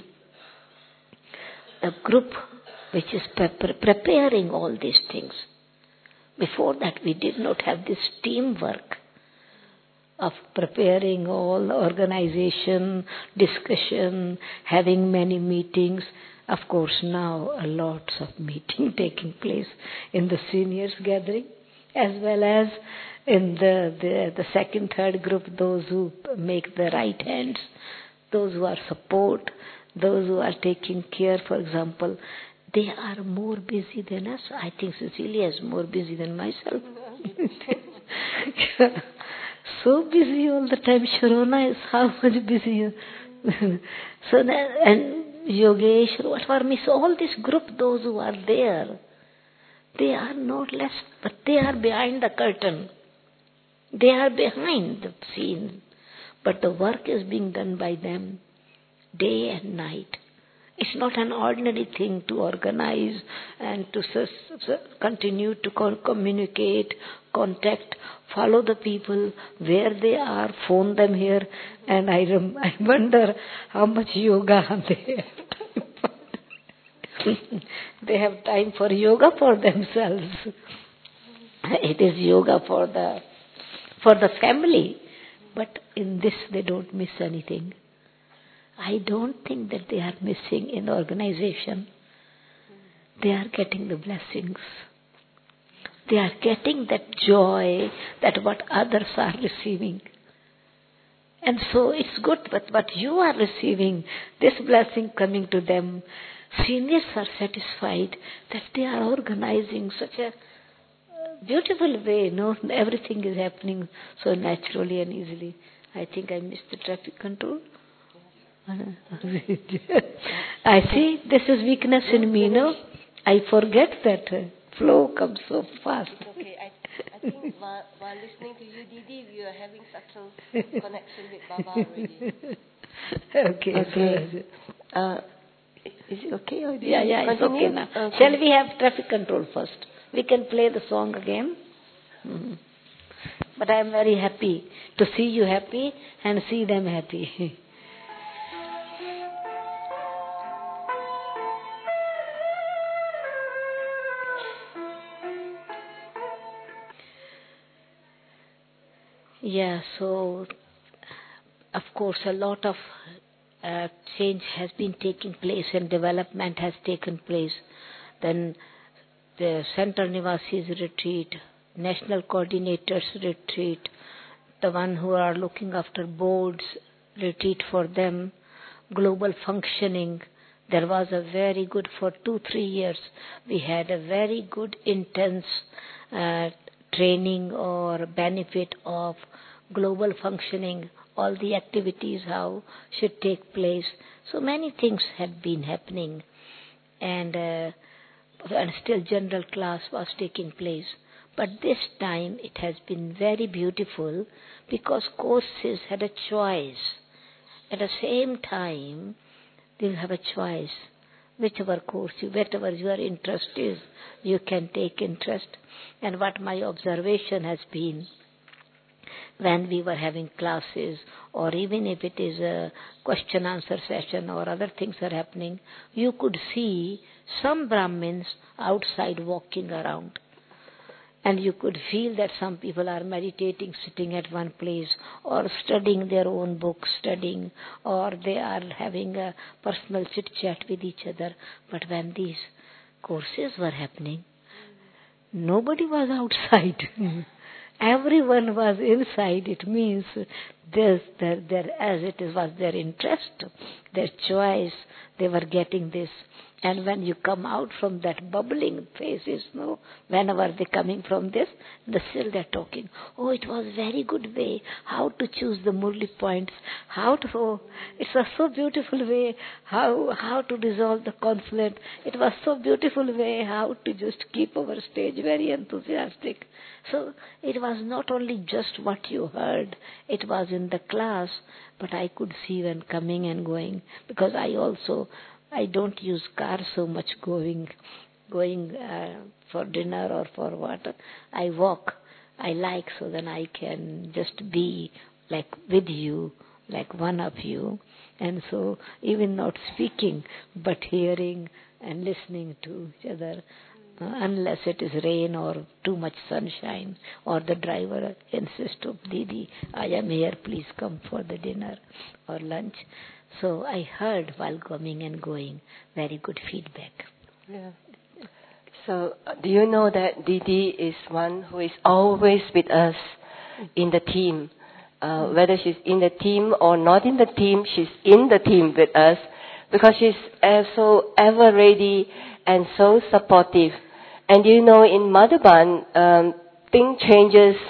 group which is preparing all these things. Before that we did not have this teamwork of preparing all organization, discussion, having many meetings. Of course, now a lots of meeting taking place in the seniors gathering, as well as in the second, third group, those who make the right hands, those who are support, those who are taking care, for example. They are more busy than us. I think Cecilia is more busy than myself. So busy all the time. Sharona is how much busy. So that, and Yogesh, whatever, miss all this group, those who are there, they are not less, but they are behind the curtain. They are behind the scene. But the work is being done by them day and night. It's not an ordinary thing to organize and to continue to communicate, contact, follow the people where they are, phone them here. And I wonder how much yoga they have time for. They have time for yoga for themselves. It is yoga for the family. But in this they don't miss anything. I don't think that they are missing in the organization. They are getting the blessings. They are getting that joy that what others are receiving. And so it's good, but what you are receiving, this blessing coming to them, seniors are satisfied that they are organizing such a beautiful way. No, everything is happening so naturally and easily. I think I missed the traffic control. I see, this is weakness in me, no? I forget that flow comes so fast. Okay, I think while listening to you, Didi, we are having such a connection with Baba already. Okay. Is it okay? Or Yeah, it's continue? okay now. Okay. Shall we have traffic control first? We can play the song again. But I am very happy to see you happy and see them happy. Yeah, so of course a lot of change has been taking place and development has taken place. Then the Center Nivasis retreat, National Coordinators retreat, the one who are looking after boards retreat for them, global functioning. There was a very good, for 2-3 years, we had a very good intense training or benefit of global functioning, all the activities how should take place. So many things have been happening, and still general class was taking place. But this time it has been very beautiful because courses had a choice. At the same time, they'll have a choice. Whichever course, whatever your interest is, you can take interest. And what my observation has been, when we were having classes, or even if it is a question-answer session or other things are happening, you could see some Brahmins outside walking around. And you could feel that some people are meditating, sitting at one place, or studying their own books, or they are having a personal chit-chat with each other. But when these courses were happening, nobody was outside. Everyone was inside. It means as it was their interest, their choice, they were getting this. And when you come out from that bubbling faces, no, whenever they're coming from this, still they're talking. Oh, it was very good way how to choose the Murli points, it's a so beautiful way how to resolve the conflict. It was so beautiful way how to just keep our stage very enthusiastic. So it was not only just what you heard, it was in the class, but I could see when coming and going, because I don't use car so much going for dinner or for what. I walk. I like, so then I can just be like with you, like one of you. And so even not speaking, but hearing and listening to each other. Unless it is rain or too much sunshine, or the driver insists, oh, Didi, I am here, please come for the dinner or lunch. So I heard while coming and going, very good feedback. Yeah. So do you know that Didi is one who is always with us in the team? Whether she's in the team or not in the team, she's in the team with us, because she's so ever ready and so supportive. And you know, in Madhuban, things changes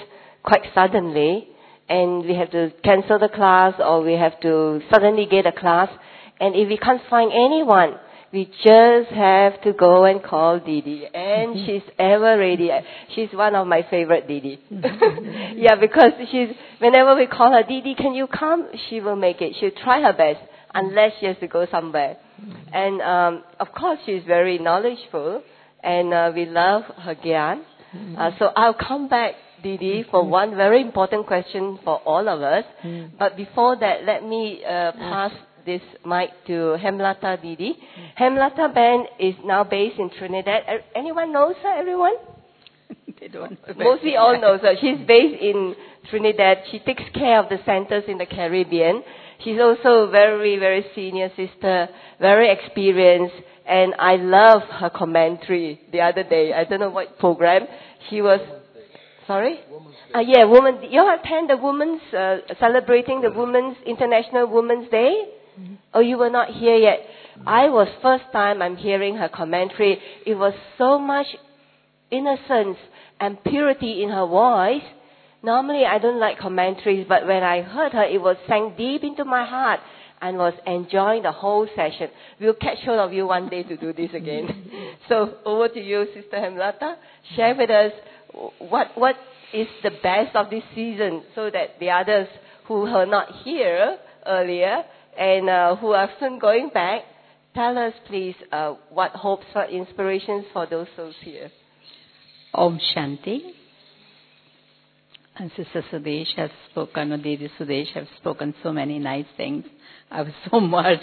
quite suddenly, and we have to cancel the class or we have to suddenly get a class. And if we can't find anyone, we just have to go and call Didi. And she's ever ready. She's one of my favorite Didi. Yeah, because whenever we call her, Didi, can you come? She will make it. She'll try her best unless she has to go somewhere. And of course, she's very knowledgeable, and we love her gyan. So I'll come back, Didi, for one very important question for all of us. But before that, let me pass this mic to Hemlata Didi. Hemlata Ben is now based in Trinidad. Anyone knows her, everyone? They don't know. Mostly all knows her. She's based in Trinidad. She takes care of the centers in the Caribbean. She's also a very, very senior sister, very experienced, and I love her commentary the other day. I don't know what program. She was, sorry? Yeah, woman. You all attend the women's, celebrating the International Women's Day? Oh, you were not here yet. I was first time I'm hearing her commentary. It was so much innocence and purity in her voice. Normally I don't like commentaries, but when I heard her, it was sank deep into my heart and was enjoying the whole session. We'll catch hold of you one day to do this again. So over to you, Sister Hemlata. Share with us what is the best of this season so that the others who were not here earlier and who are soon going back, tell us please what hopes or inspirations for those souls here. Om Shanti. And Sister Sudesh has spoken, or Devi Sudesh has spoken so many nice things. I was so much.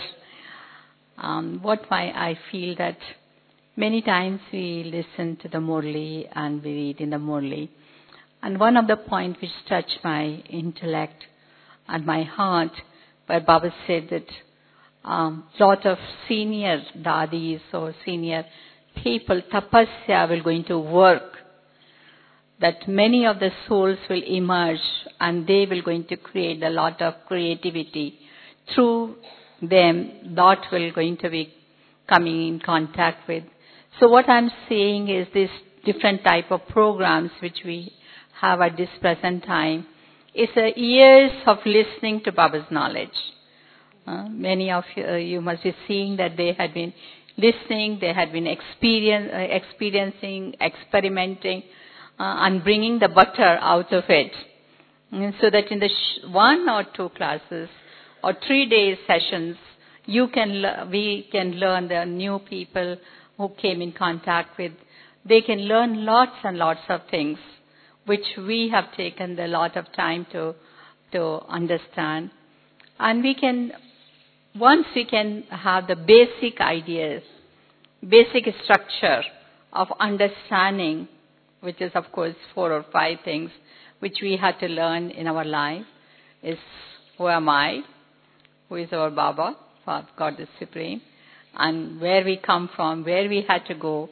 I feel that many times we listen to the Murli and we read in the Murli. And one of the points which touched my intellect and my heart, where Baba said that lot of senior dadis or senior people, tapasya, will going to work, that many of the souls will emerge and they will going to create a lot of creativity. Through them, lot will going to be coming in contact with. So what I'm saying is this different type of programs which we have at this present time is years of listening to Baba's knowledge. Many of you must be seeing that they had been listening, they had been experiencing, experimenting, and bringing the butter out of it. And so that in the 1 or 2 classes or 3 days sessions, we can learn the new people who came in contact with. They can learn lots and lots of things, which we have taken a lot of time to understand. And once we can have the basic ideas, basic structure of understanding, which is of course 4 or 5 things which we had to learn in our life, is who am I, who is our Baba, God the Supreme, and where we come from, where we had to go,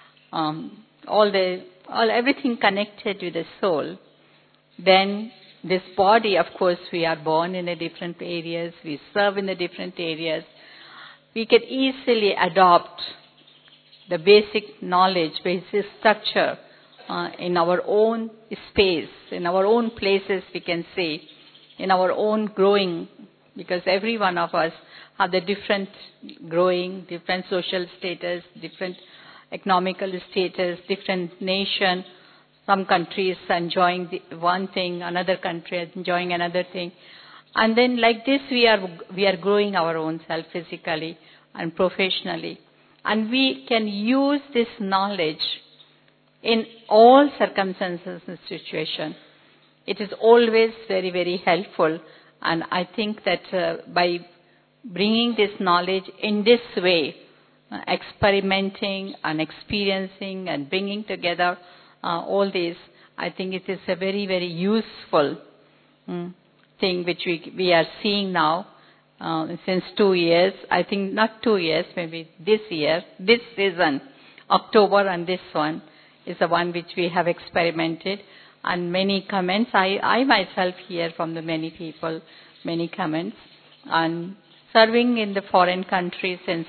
everything connected with the soul. Then this body, of course, we are born in the different areas, we serve in the different areas. We can easily adopt the basic knowledge, basic structure in our own space, in our own places, we can say, in our own growing, because every one of us have the different growing, different social status, different economical status, different nation. Some countries enjoying one thing, another country enjoying another thing. And then like this we are growing our own self physically and professionally. And we can use this knowledge in all circumstances and situations. It is always very, very helpful. And I think that by bringing this knowledge in this way, experimenting and experiencing and bringing together all this, I think it is a very, very useful thing which we are seeing now since 2 years. I think not 2 years, maybe this year, this season, October, and this one is the one which we have experimented. And many comments, I myself hear from the many people, many comments. And serving in the foreign country since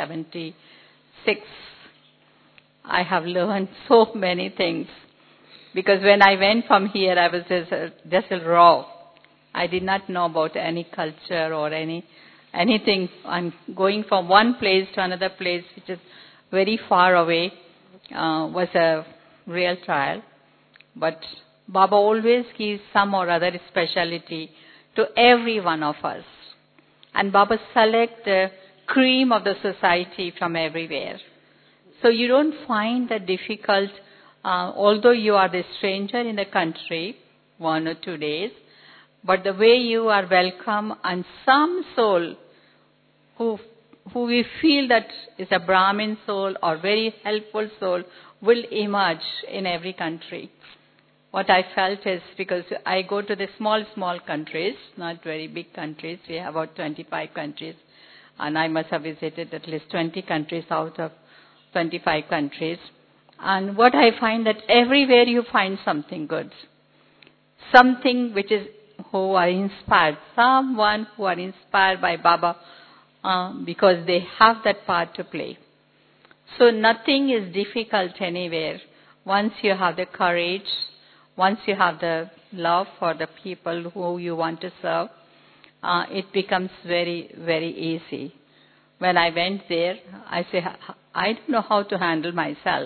1976, I have learned so many things. Because when I went from here, I was just raw. I did not know about any culture or anything. And going from one place to another place, which is very far away, was a real trial. But Baba always gives some or other speciality to every one of us. And Baba selects the cream of the society from everywhere. So you don't find that difficult, although you are the stranger in the country, 1 or 2 days, but the way you are welcome, and some soul who we feel that is a Brahmin soul or very helpful soul will emerge in every country. What I felt is, because I go to the small countries, not very big countries, we have about 25 countries, and I must have visited at least 20 countries out of 25 countries. And what I find that everywhere you find something good. Something which is, who are inspired. Someone who are inspired by Baba because they have that part to play. So nothing is difficult anywhere. Once you have the courage, once you have the love for the people who you want to serve, it becomes very, very easy. When I went there, I said, I don't know how to handle myself.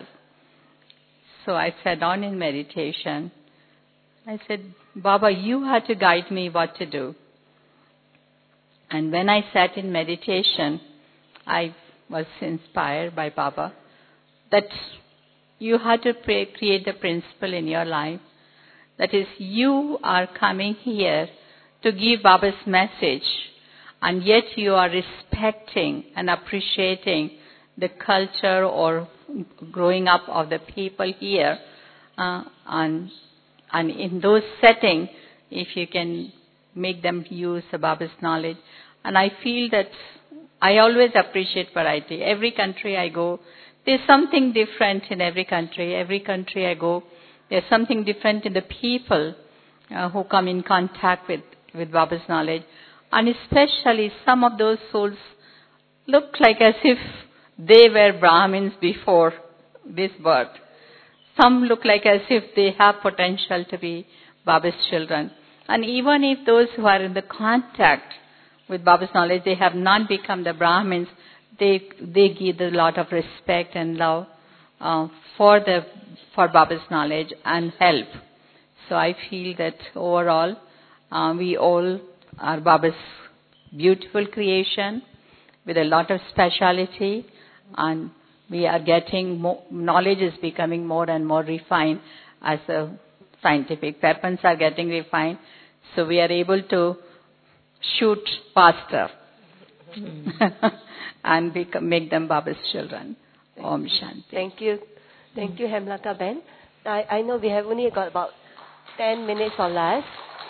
So I sat down in meditation. I said, Baba, you had to guide me what to do. And when I sat in meditation, I was inspired by Baba that you had to create the principle in your life. That is, you are coming here to give Baba's message, and yet you are respecting and appreciating the culture or growing up of the people here. And in those settings, if you can make them use Baba's knowledge. And I feel that I always appreciate variety. Every country I go, there's something different in every country. Every country I go, there's something different in the people who come in contact with Baba's knowledge. And especially some of those souls look like as if they were Brahmins before this birth. Some look like as if they have potential to be Baba's children. And even if those who are in the contact with Baba's knowledge, they have not become the Brahmins, they give a lot of respect and love for Baba's knowledge and help. So I feel that overall, we all are Baba's beautiful creation with a lot of speciality, and we are getting more, knowledge is becoming more and more refined as the scientific weapons are getting refined. So we are able to shoot faster and make them Baba's children. Om Shanti. Thank you. Thank you, Hemlata Ben. I know we have only got about 10 minutes or less.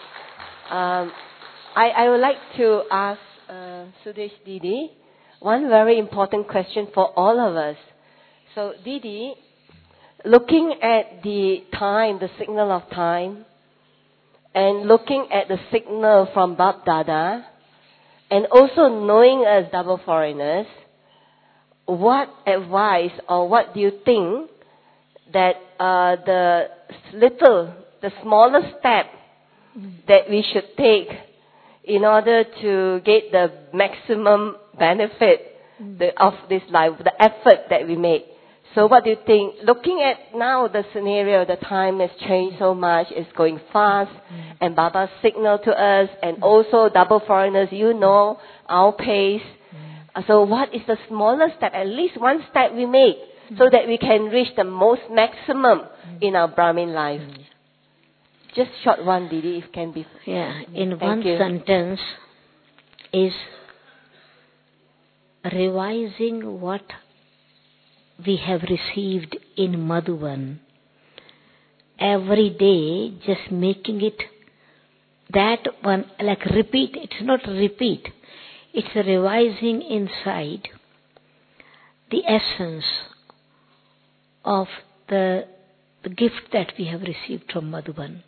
I would like to ask Sudesh Didi one very important question for all of us. So Didi, looking at the time, the signal of time, and looking at the signal from Bab Dada, and also knowing us double foreigners, what advice or what do you think that the smallest step that we should take in order to get the maximum benefit of this life, the effort that we make? So what do you think? Looking at now the scenario, the time has changed so much, it's going fast, and Baba signaled to us, and also double foreigners, you know our pace. So what is the smallest step, at least one step we make, so that we can reach the most maximum in our Brahmin life? Just short one, Didi, if can be. Yeah, in Thank one you. sentence is revising what we have received in Madhuban. Every day, just making it that one, like repeat. It's not repeat. It's a revising inside the essence of the gift that we have received from Madhuban.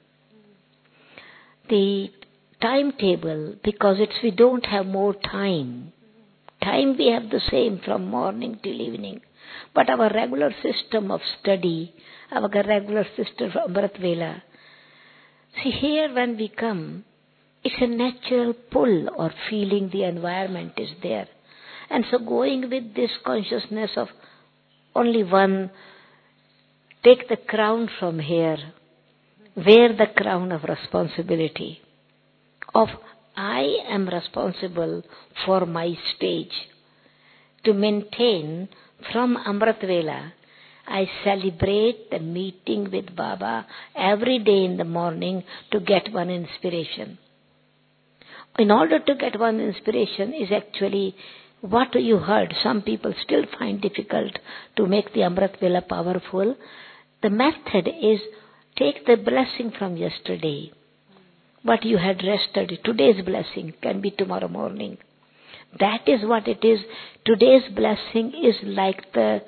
The timetable, because we don't have more time. Time we have the same from morning till evening. But our regular system of study our regular sister from Amrit Vela. See, here when we come, it's a natural pull or feeling the environment is there. And so going with this consciousness of only one, take the crown from here, wear the crown of responsibility, of I am responsible for my stage. To maintain from Amrit Vela, I celebrate the meeting with Baba every day in the morning to get one inspiration. In order to get one inspiration is actually what you heard. Some people still find difficult to make the Amrit Vela powerful. The method is take the blessing from yesterday. What you had rested, today's blessing can be tomorrow morning. That is what it is. Today's blessing is like the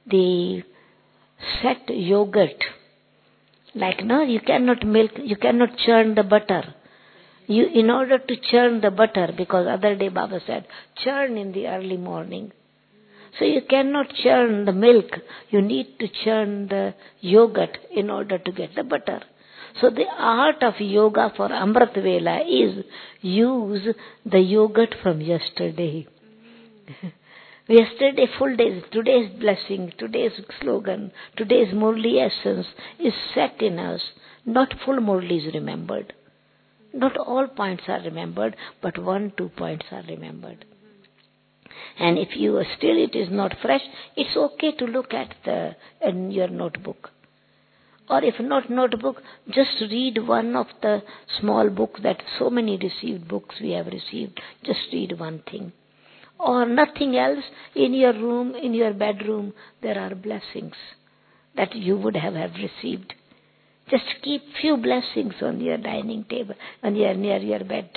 set yogurt. Like no, you cannot churn the butter. In order to churn the butter, because other day Baba said, churn in the early morning. So you cannot churn the milk. You need to churn the yogurt in order to get the butter. So the art of yoga for Amrit Vela is use the yogurt from yesterday. Yesterday full days, today's blessing, today's slogan, today's Murli essence is set in us. Not full Murli is remembered. Not all points are remembered, but 1-2 points are remembered. And if you still it is not fresh, it's okay to look at in your notebook. Or if not notebook, just read one of the small books that so many received books we have received. Just read one thing. Or nothing else, in your room, in your bedroom, there are blessings that you would have received. Just keep few blessings on your dining table, near your bed,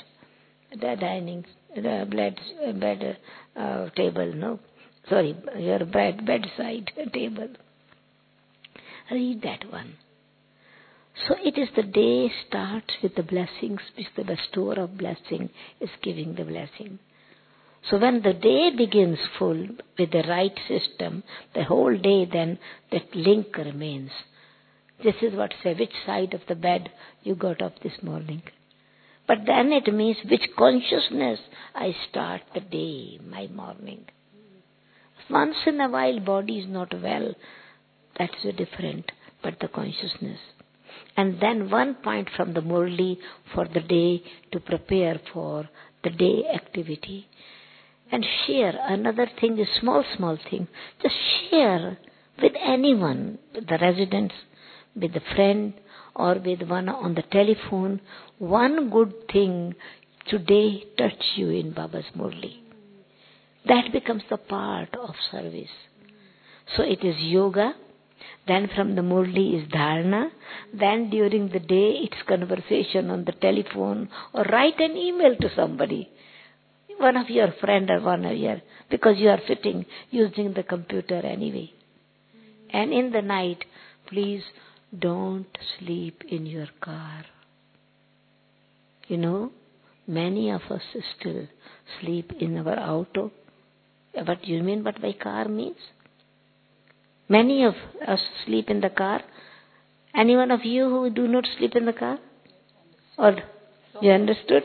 your bedside table. Read that one. So it is the day starts with the blessings, which the bestower of blessing is giving the blessing. So when the day begins full with the right system, the whole day then that link remains. This is what say, which side of the bed you got up this morning. But then it means which consciousness I start the day, my morning. Once in a while body is not well, that's different, but the consciousness. And then 1 point from the Murli for the day to prepare for the day activity. And share, another thing is small thing. Just share with anyone, with the residents, with a friend, or with one on the telephone. One good thing today touch you in Baba's Murli. That becomes the part of service. So it is yoga. Then from the Murli is dharana. Then during the day it's conversation on the telephone or write an email to somebody. One of your friend or one of your, because you are sitting using the computer anyway. And in the night, please don't sleep in your car. You know, many of us still sleep in our auto. What you mean what by car means? Many of us sleep in the car. Any one of you who do not sleep in the car? Or you understood?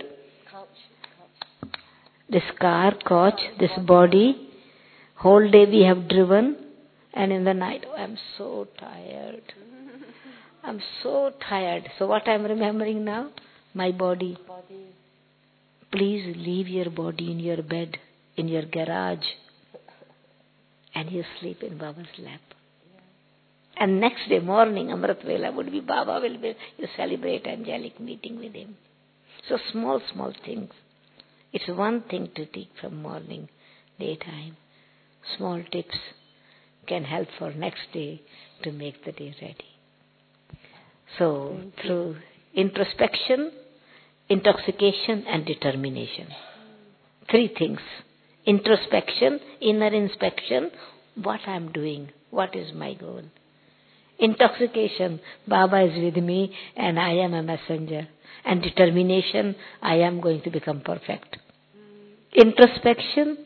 This car, coach, this body, whole day we have driven, and in the night, oh, I'm so tired. I'm so tired. So what I'm remembering now? My body. Please leave your body in your bed, in your garage, and you sleep in Baba's lap. And next day morning, Amrit Vela would be Baba will be, you celebrate angelic meeting with him. So small things. It's one thing to take from morning, daytime. Small tips can help for next day to make the day ready. So through introspection, intoxication and determination. 3 things. Introspection, inner inspection, what I'm doing, what is my goal. Intoxication, Baba is with me and I am a messenger. And determination, I am going to become perfect. Introspection,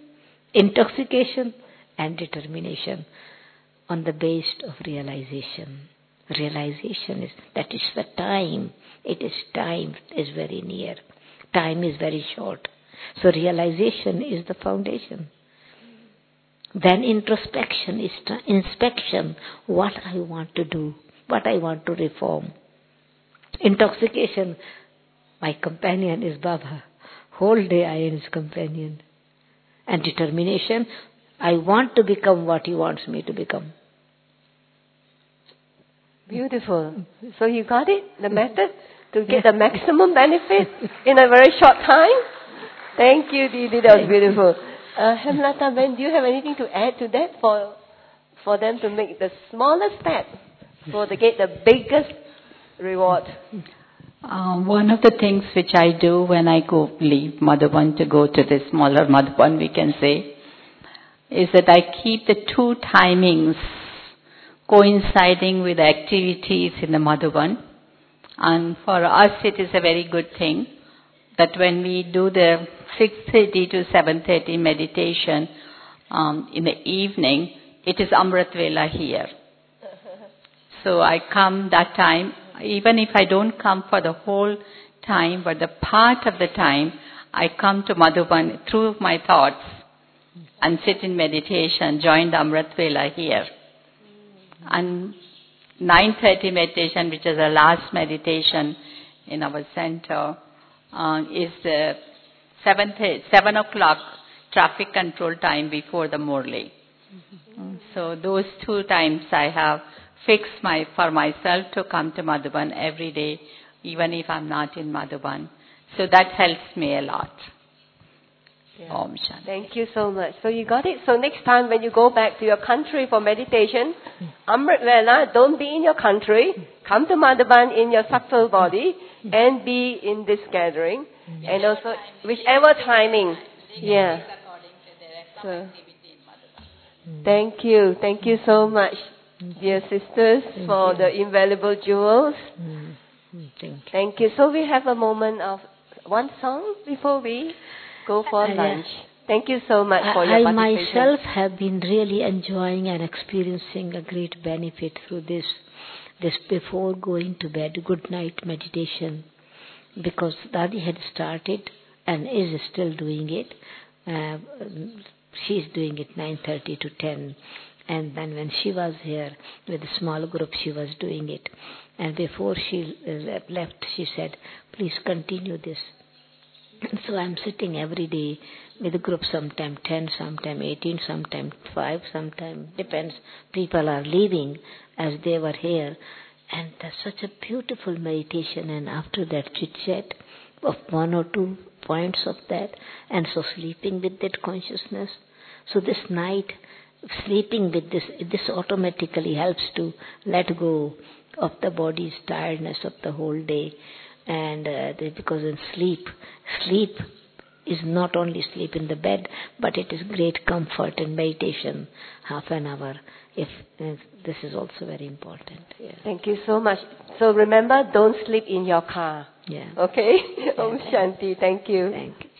intoxication and determination on the base of realization. realization is, that is the time. Time is very near. Time is very short. So realization is the foundation. Then introspection is inspection, what I want to do, what I want to reform. Intoxication, my companion is Baba. Whole day I am his companion. And determination, I want to become what he wants me to become. Beautiful. So you got it? The method to get the maximum benefit in a very short time? Thank you, Didi. That was beautiful. Hemlata Ben, do you have anything to add to that for them to make the smallest step so they get the biggest reward? One of the things which I do when I leave Madhuban to go to the smaller Madhuban, we can say, is that I keep the two timings coinciding with the activities in the Madhuban. And for us it is a very good thing that when we do the 6:30 to 7:30 meditation in the evening, it is Amrit Vela here. So I come that time, even if I don't come for the whole time, but the part of the time, I come to Madhuban through my thoughts and sit in meditation, join the Amrit Vela here. And 9:30 meditation, which is the last meditation in our center, is the 7 o'clock traffic control time before the Murli. So those two times I have fixed for myself to come to Madhuban every day, even if I'm not in Madhuban. So that helps me a lot. Yeah. Om Shanti. Thank you so much. So you got it? So next time when you go back to your country for meditation, Amrit Vela, don't be in your country. Come to Madhuban in your subtle body and be in this gathering. And also, whichever timing. Yeah. So, thank you. Thank you so much, dear sisters, for the invaluable jewels. Thank you. So we have a moment of one song before we go for lunch. Thank you so much for your I participation. myself have been really enjoying and experiencing a great benefit through this before going to bed, good night meditation, because Dadi had started and is still doing it. She's doing it 9:30 to 10. And then when she was here with a small group, she was doing it. And before she left, she said, please continue this. So I'm sitting every day with a group, sometime 10, sometime 18, sometime 5, sometime depends. People are leaving as they were here. And that's such a beautiful meditation. And after that chit-chat of 1 or 2 points of that, and so sleeping with that consciousness. So this night, sleeping with this automatically helps to let go of the body's tiredness of the whole day. And because in sleep is not only sleep in the bed, but it is great comfort in meditation, half an hour. If this is also very important. Yeah. Thank you so much. So remember, don't sleep in your car. Yeah. Okay? Om Shanti. Thank you. Thank you.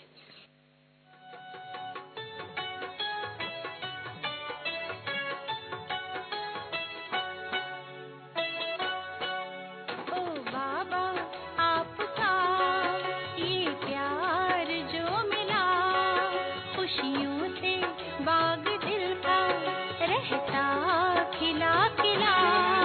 रहता खिला खिला